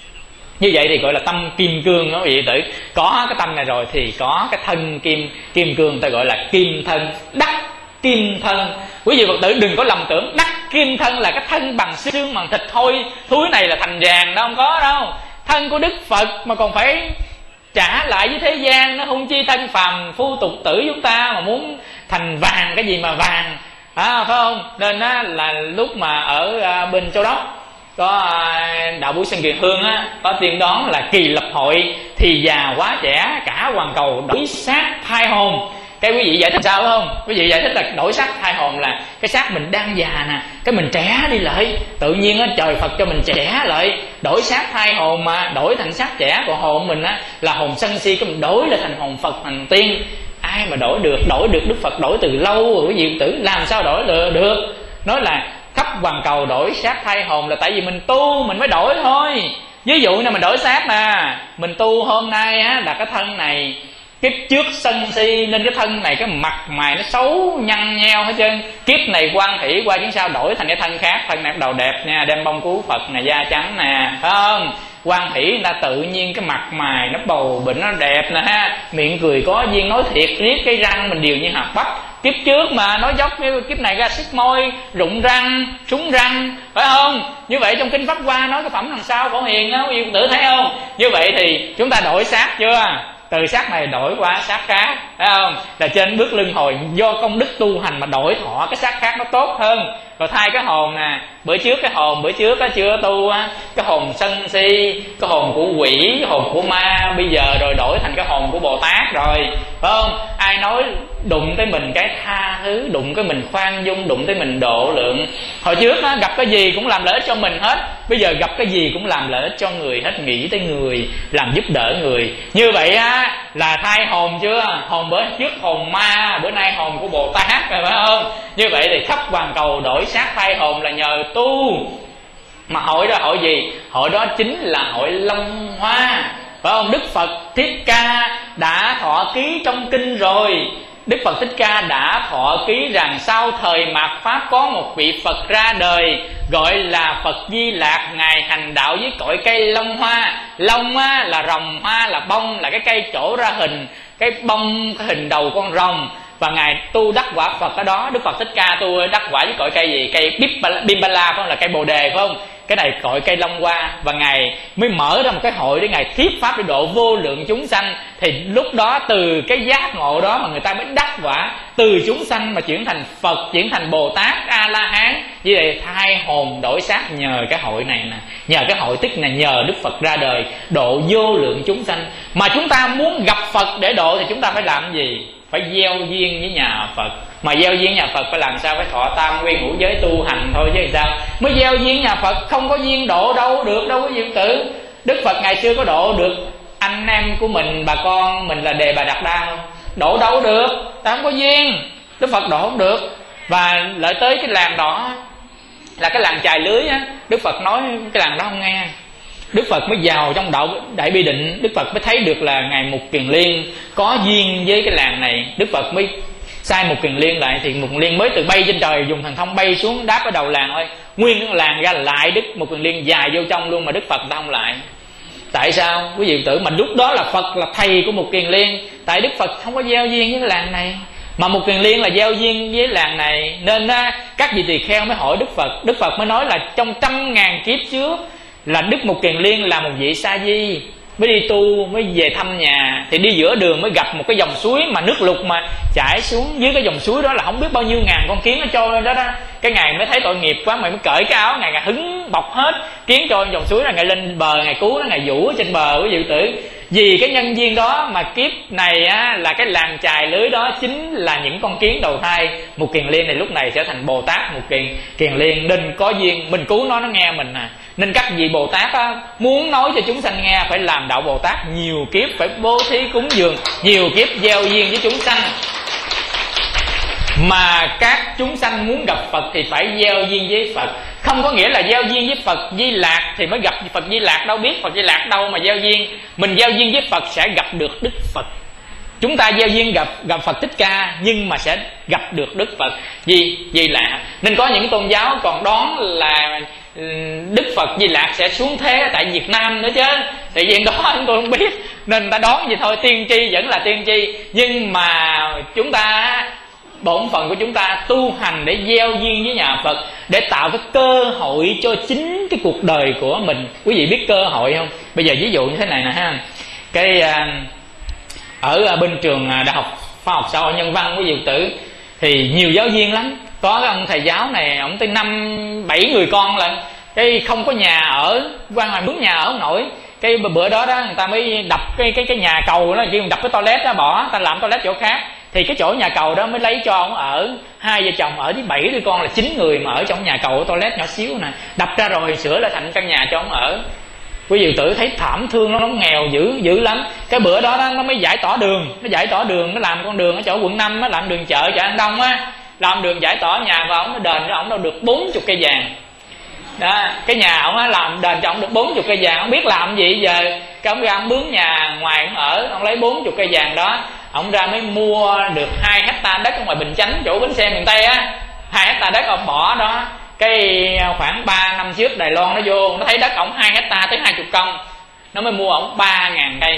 S1: Như vậy thì gọi là tâm kim cương đó quý vị tử. Có cái tâm này rồi thì có cái thân kim kim cương, ta gọi là kim thân, đắc kim thân. Quý vị Phật tử đừng có lầm tưởng đắc kim thân là cái thân bằng xương bằng thịt thôi, thúi này là thành vàng đâu, không có đâu. Thân của Đức Phật mà còn phải trả lại với thế gian, nó hung chi thân phàm phu tục tử chúng ta mà muốn thành vàng, cái gì mà vàng, à, phải không? Nên á, là lúc mà ở à, bên Châu Đốc có à, đạo Bửu Sơn Kiền Hương á, có tiên đoán là kỳ lập hội thì già quá trẻ cả hoàn cầu đổi xác thai hồn. Cái quý vị giải thích sao không? Quý vị giải thích là đổi xác thai hồn là cái xác mình đang già nè, cái mình trẻ đi lại, tự nhiên á trời Phật cho mình trẻ lại, đổi xác thai hồn mà đổi thành xác trẻ, còn hồn mình á là hồn sân si, cái mình đổi lại thành hồn Phật thành tiên. Ai mà đổi được? Đổi được Đức Phật đổi từ lâu rồi quý vị tử, làm sao đổi được? được Nói là khắp hoàn cầu đổi xác thai hồn là tại vì mình tu mình mới đổi thôi. Ví dụ như mình đổi xác nè, mình tu hôm nay á là cái thân này kiếp trước sân si nên cái thân này cái mặt mày nó xấu nhăn nheo hết trơn, kiếp này quan hỷ qua chuyến sau đổi thành cái thân khác, thân này bắt đầu đẹp nha, đem bông cứu Phật nè, da trắng nè, phải không? Quan hỷ là tự nhiên cái mặt mày nó bầu bỉnh nó đẹp nè ha, miệng cười có duyên nói thiệt riết, cái răng mình đều như hạt bắp. Kiếp trước mà nói dốc, cái kiếp này ra xích môi, rụng răng, súng răng, phải không? Như vậy trong kinh Pháp Hoa nói cái phẩm đằng sau Phổ Hiền á, quý vị tử thấy không? Như vậy thì chúng ta đổi xác chưa? Từ xác này đổi qua xác khác, phải không? Là trên bước luân hồi do công đức tu hành mà đổi thọ cái xác khác nó tốt hơn. Rồi thay cái hồn nè, bữa trước cái hồn bữa trước á chưa tu á, cái hồn sân si, cái hồn của quỷ, cái hồn của ma, bây giờ rồi đổi thành cái hồn của Bồ Tát rồi, phải không? Ai nói đụng tới mình cái tha thứ, đụng cái mình khoan dung, đụng tới mình độ lượng. Hồi trước á gặp cái gì cũng làm lợi ích cho mình hết, bây giờ gặp cái gì cũng làm lợi ích cho người hết, nghĩ tới người, làm giúp đỡ người. Như vậy á là thay hồn chưa? Hồn bữa trước hồn ma, bữa nay hồn của Bồ Tát rồi, phải không? Như vậy thì khắp hoàn cầu đổi xác thay hồn là nhờ tu. Mà hội đó hội gì? Hội đó chính là hội Long Hoa, phải không? Đức Phật Thích Ca đã thọ ký trong kinh rồi. Đức Phật Thích Ca đã thọ ký rằng sau thời mạt Pháp có một vị Phật ra đời gọi là Phật Di Lạc. Ngài hành đạo với cội cây Long Hoa. Long á, là rồng, hoa là bông, là cái cây trổ ra hình, cái bông cái hình đầu con rồng. Và Ngài tu đắc quả Phật ở đó. Đức Phật Thích Ca tu đắc quả với cội cây gì? Cây Bimbala, phải không? Là cây Bồ Đề, phải không? Cái này cội cây Long Hoa. Và Ngài mới mở ra một cái hội để Ngài thuyết pháp để độ vô lượng chúng sanh. Thì lúc đó từ cái giác ngộ đó mà người ta mới đắc quả, từ chúng sanh mà chuyển thành Phật, chuyển thành Bồ Tát, A-la-hán. Như vậy thay hồn đổi xác nhờ cái hội này nè, nhờ cái hội tích này, nhờ Đức Phật ra đời độ vô lượng chúng sanh. Mà chúng ta muốn gặp Phật để độ thì chúng ta phải làm gì? Phải gieo duyên với nhà Phật. Mà gieo duyên nhà Phật phải làm sao? Phải thọ tam quy ngũ giới tu hành thôi chứ sao? Mới gieo duyên nhà Phật, không có duyên độ đâu được đâu quý vị tử. Đức Phật ngày xưa có độ được anh em của mình, bà con mình là Đề Bà Đạt Đa không? Độ đâu được, ta không có duyên. Đức Phật độ không được. Và lại tới cái làng đó là cái làng chài lưới á, Đức Phật nói cái làng đó không nghe. Đức Phật mới vào trong đạo Đại Bi Định, Đức Phật mới thấy được là Ngài Mục Kiền Liên có duyên với cái làng này. Đức Phật mới sai Mục Kiền Liên lại, thì Mục Kiền Liên mới từ bay trên trời dùng thần thông bay xuống đáp ở đầu làng thôi. Nguyên cái làng ra lại Đức Mục Kiền Liên dài vô trong luôn, mà Đức Phật ta không lại. Tại sao? Quý vị tử, mà lúc đó là Phật là thầy của Mục Kiền Liên. Tại Đức Phật không có gieo duyên với cái làng này, mà Mục Kiền Liên là gieo duyên với làng này. Nên á, các vị tỳ kheo mới hỏi Đức Phật. Đức Phật mới nói là trong trăm ngàn kiếp trước là Đức Mục Kiền Liên là một vị sa di, mới đi tu, mới về thăm nhà. Thì đi giữa đường mới gặp một cái dòng suối mà nước lụt mà chảy xuống. Dưới cái dòng suối đó là không biết bao nhiêu ngàn con kiến nó trôi đó đó. Cái Ngài mới thấy tội nghiệp quá, mày mới cởi cái áo Ngài, Ngài hứng bọc hết kiến trôi dòng suối, là Ngài lên bờ, Ngài cứu nó, Ngài vũ ở trên bờ quý vị tử. Vì cái nhân duyên đó mà kiếp này á, là cái làng chài lưới đó chính là những con kiến đầu thai. Một Kiền Liên này lúc này sẽ thành Bồ Tát. Một Kiền Kiền Liên nên có duyên, mình cứu nó, nó nghe mình à. Nên các vị Bồ Tát á, muốn nói cho chúng sanh nghe phải làm đạo Bồ Tát nhiều kiếp, phải bố thí cúng dường nhiều kiếp, gieo duyên với chúng sanh. Mà các chúng sanh muốn gặp Phật thì phải gieo duyên với Phật. Không có nghĩa là gieo duyên với Phật Di Lạc thì mới gặp Phật Di Lạc, đâu biết Phật Di Lạc đâu mà gieo duyên. Mình gieo duyên với Phật sẽ gặp được Đức Phật. Chúng ta gieo duyên gặp gặp Phật Thích Ca nhưng mà sẽ gặp được Đức Phật Di Di Lạc. Nên có những tôn giáo còn đoán là Đức Phật Di Lạc sẽ xuống thế tại Việt Nam nữa chứ. Tại vì đó chúng tôi không biết, nên ta đoán gì thôi, tiên tri vẫn là tiên tri. Nhưng mà chúng ta, bổn phận của chúng ta tu hành để gieo duyên với nhà Phật, để tạo cái cơ hội cho chính cái cuộc đời của mình. Quý vị biết cơ hội không? Bây giờ ví dụ như thế này nè ha. Cái ở bên trường Đại học Khoa học Xã hội Nhân văn, quý vị tử, thì nhiều giáo viên lắm. Có cái ông thầy giáo này, ông tới năm bảy người con lận, cái không có nhà ở, qua ngoài mướn nhà ở không nổi. Cái bữa đó đó người ta mới đập cái cái cái nhà cầu đó, kêu đập cái toilet đó bỏ, ta làm toilet chỗ khác. Thì cái chỗ nhà cầu đó mới lấy cho ông ở, hai vợ chồng ở với bảy đứa con là chín người mà ở trong nhà cầu cái toilet nhỏ xíu này, đập ra rồi sửa lại thành căn nhà cho ông ở. Quý vị tử thấy thảm thương, nó, nó nghèo dữ dữ lắm. Cái bữa đó, đó nó mới giải tỏa đường, nó giải tỏa đường, nó làm con đường ở chỗ quận năm á, làm đường chợ chợ An Đông á, làm đường giải tỏa nhà vào, ông nó đền cho ông đâu được bốn chục cây vàng. Đó, cái nhà ông á làm đền cho ông được bốn chục cây vàng, ông biết làm gì giờ. Cái ông ra ông mướn nhà ngoài ông ở, ông lấy bốn chục cây vàng đó, ông ra mới mua được hai hecta đất ở ngoài Bình Chánh chỗ bến xe miền Tây á, hai hecta đất ông bỏ đó. Cái khoảng ba năm trước Đài Loan nó vô, nó thấy đất ổng hai hecta tới hai chục công, nó mới mua ổng ba ngàn cây.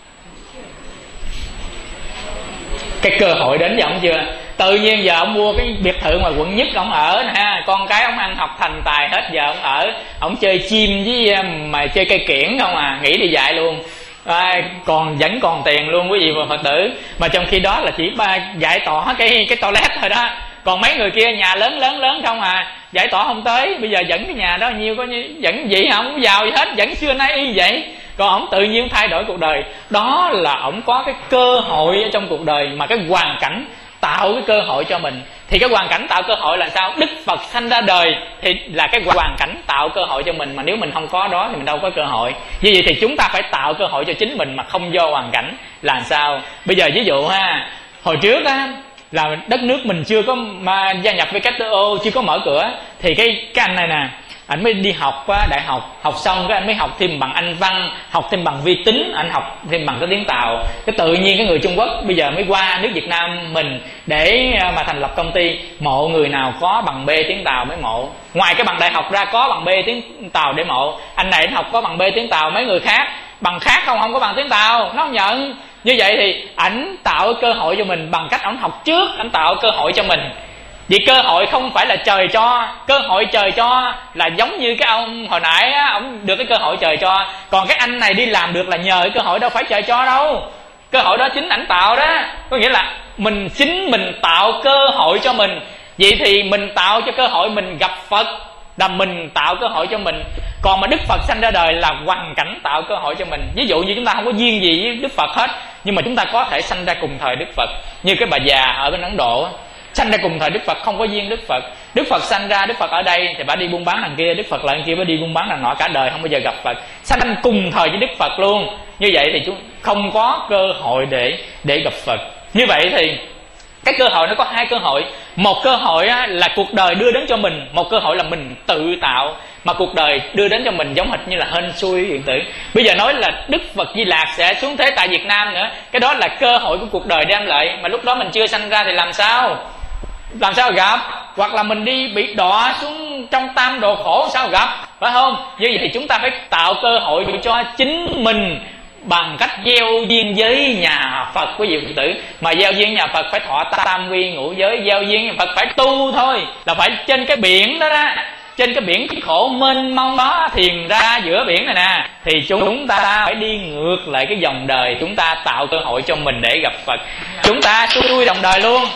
S1: Cái cơ hội đến với ổng chưa? Tự nhiên giờ ông mua cái biệt thự ngoài quận nhất ổng ở nè, con cái ổng ăn học thành tài hết, giờ ổng ở, ổng chơi chim với mà chơi cây kiển không à, nghỉ đi dạy luôn. À, còn vẫn còn tiền luôn quý vị và Phật tử. Mà trong khi đó là chỉ ba giải tỏa cái cái toilet thôi đó, còn mấy người kia nhà lớn lớn lớn không à, giải tỏa không tới. Bây giờ vẫn cái nhà đó nhiêu có như vẫn vậy, không giàu gì hết, vẫn xưa nay y vậy. Còn ổng tự nhiên thay đổi cuộc đời. Đó là ổng có cái cơ hội ở trong cuộc đời, mà cái hoàn cảnh tạo cái cơ hội cho mình. Thì cái hoàn cảnh tạo cơ hội là sao? Đức Phật sanh ra đời thì là cái hoàn cảnh tạo cơ hội cho mình, mà nếu mình không có đó thì mình đâu có cơ hội. Như vậy thì chúng ta phải tạo cơ hội cho chính mình mà không do hoàn cảnh. Là sao? Bây giờ ví dụ ha, hồi trước á là đất nước mình chưa có mà gia nhập vê kép tê o, chưa có mở cửa, thì cái cái anh này nè, anh mới đi học á, đại học, học xong cái anh mới học thêm bằng Anh văn, học thêm bằng vi tính, anh học thêm bằng cái tiếng Tàu. Cái tự nhiên cái người Trung Quốc bây giờ mới qua nước Việt Nam mình để mà thành lập công ty, mộ người nào có bằng B tiếng Tàu mới mộ. Ngoài cái bằng đại học ra có bằng B tiếng Tàu để mộ. Anh này anh học có bằng B tiếng Tàu, mấy người khác bằng khác không không có bằng tiếng Tàu, nó không nhận. Như vậy thì ảnh tạo cơ hội cho mình bằng cách ảnh học trước, ảnh tạo cơ hội cho mình. Vì cơ hội không phải là trời cho, cơ hội trời cho là giống như cái ông hồi nãy á, ông được cái cơ hội trời cho. Còn cái anh này đi làm được là nhờ cái cơ hội, đâu phải trời cho đâu. Cơ hội đó chính ảnh tạo đó. Có nghĩa là mình chính mình tạo cơ hội cho mình. Vậy thì mình tạo cho cơ hội mình gặp Phật, là mình tạo cơ hội cho mình. Còn mà Đức Phật sanh ra đời là hoàn cảnh tạo cơ hội cho mình. Ví dụ như chúng ta không có duyên gì với Đức Phật hết, nhưng mà chúng ta có thể sanh ra cùng thời Đức Phật. Như cái bà già ở bên Ấn Độ, sanh ra cùng thời Đức Phật, không có duyên Đức Phật. Đức Phật sanh ra, Đức Phật ở đây thì bà đi buôn bán đằng kia, Đức Phật lại đằng kia, bà đi buôn bán đằng nọ, cả đời không bao giờ gặp Phật. Sanh cùng thời với Đức Phật luôn. Như vậy thì chúng không có cơ hội để để gặp Phật. Như vậy thì cái cơ hội nó có hai cơ hội. Một cơ hội á, là cuộc đời đưa đến cho mình, một cơ hội là mình tự tạo. Mà cuộc đời đưa đến cho mình giống hệt như là hên xui điện tử. Bây giờ nói là Đức Phật Di Lạc sẽ xuống thế tại Việt Nam nữa, cái đó là cơ hội của cuộc đời đem lại. Mà lúc đó mình chưa sanh ra thì làm sao làm sao gặp? Hoặc là mình đi bị đọa xuống trong tam đồ khổ sao gặp, phải không? Như vậy thì chúng ta phải tạo cơ hội cho chính mình bằng cách gieo duyên với nhà Phật, quý vị Phật tử. Mà gieo duyên nhà Phật phải thọ tam quy ngũ giới, gieo duyên nhà Phật phải tu thôi, là phải trên cái biển đó đó, trên cái biển khổ mênh mông đó, thiền ra giữa biển này nè, thì chúng ta phải đi ngược lại cái dòng đời, chúng ta tạo cơ hội cho mình để gặp Phật. Chúng ta xuôi dòng đời luôn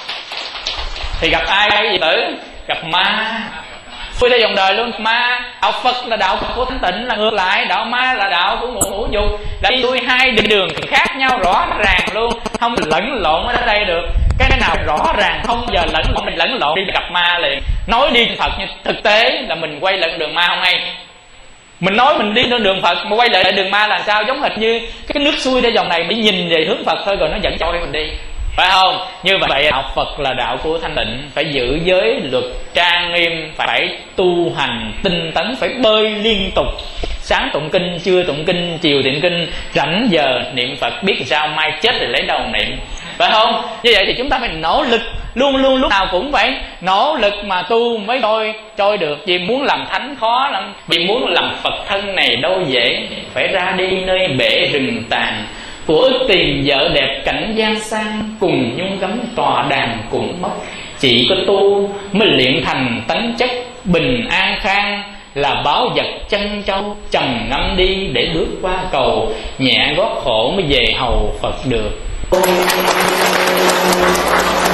S1: thì gặp ai quý vị tử? Gặp ma. Xuôi theo dòng đời luôn, ma. Đạo Phật là đạo của thanh tịnh, là ngược lại. Đạo ma là đạo của ngũ ngũ dục, là đi xuôi hai định đường khác nhau rõ ràng luôn, không lẫn lộn ở đây được. Cái nào rõ ràng không giờ lẫn lộn, mình lẫn lộn đi gặp ma liền. Nói đi Phật nhưng thực tế là mình quay lại đường ma không hay. Mình nói mình đi trên đường Phật mà quay lại đường ma là sao? Giống hệt như cái nước xuôi theo dòng này để nhìn về hướng Phật thôi, rồi nó dẫn trôi mình đi, phải không? Như vậy đạo Phật là đạo của thanh tịnh, phải giữ giới luật trang nghiêm, phải tu hành tinh tấn, phải bơi liên tục. Sáng tụng kinh, trưa tụng kinh, chiều tụng kinh, rảnh giờ niệm Phật, biết sao mai chết thì lấy đầu niệm, phải không? Như vậy thì chúng ta phải nỗ lực, luôn luôn lúc nào cũng phải nỗ lực mà tu mới trôi trôi được. Vì muốn làm thánh khó lắm, vì muốn làm Phật thân này đâu dễ. Phải ra đi nơi bể rừng tàn, của ước tìm vợ đẹp cảnh gian sang, cùng nhung gấm tòa đàn cũng mất. Chỉ có tu mới luyện thành tánh chất bình an khang, là báo vật chân châu trầm ngâm đi để bước qua cầu. Nhẹ gót khổ mới về hầu Phật được.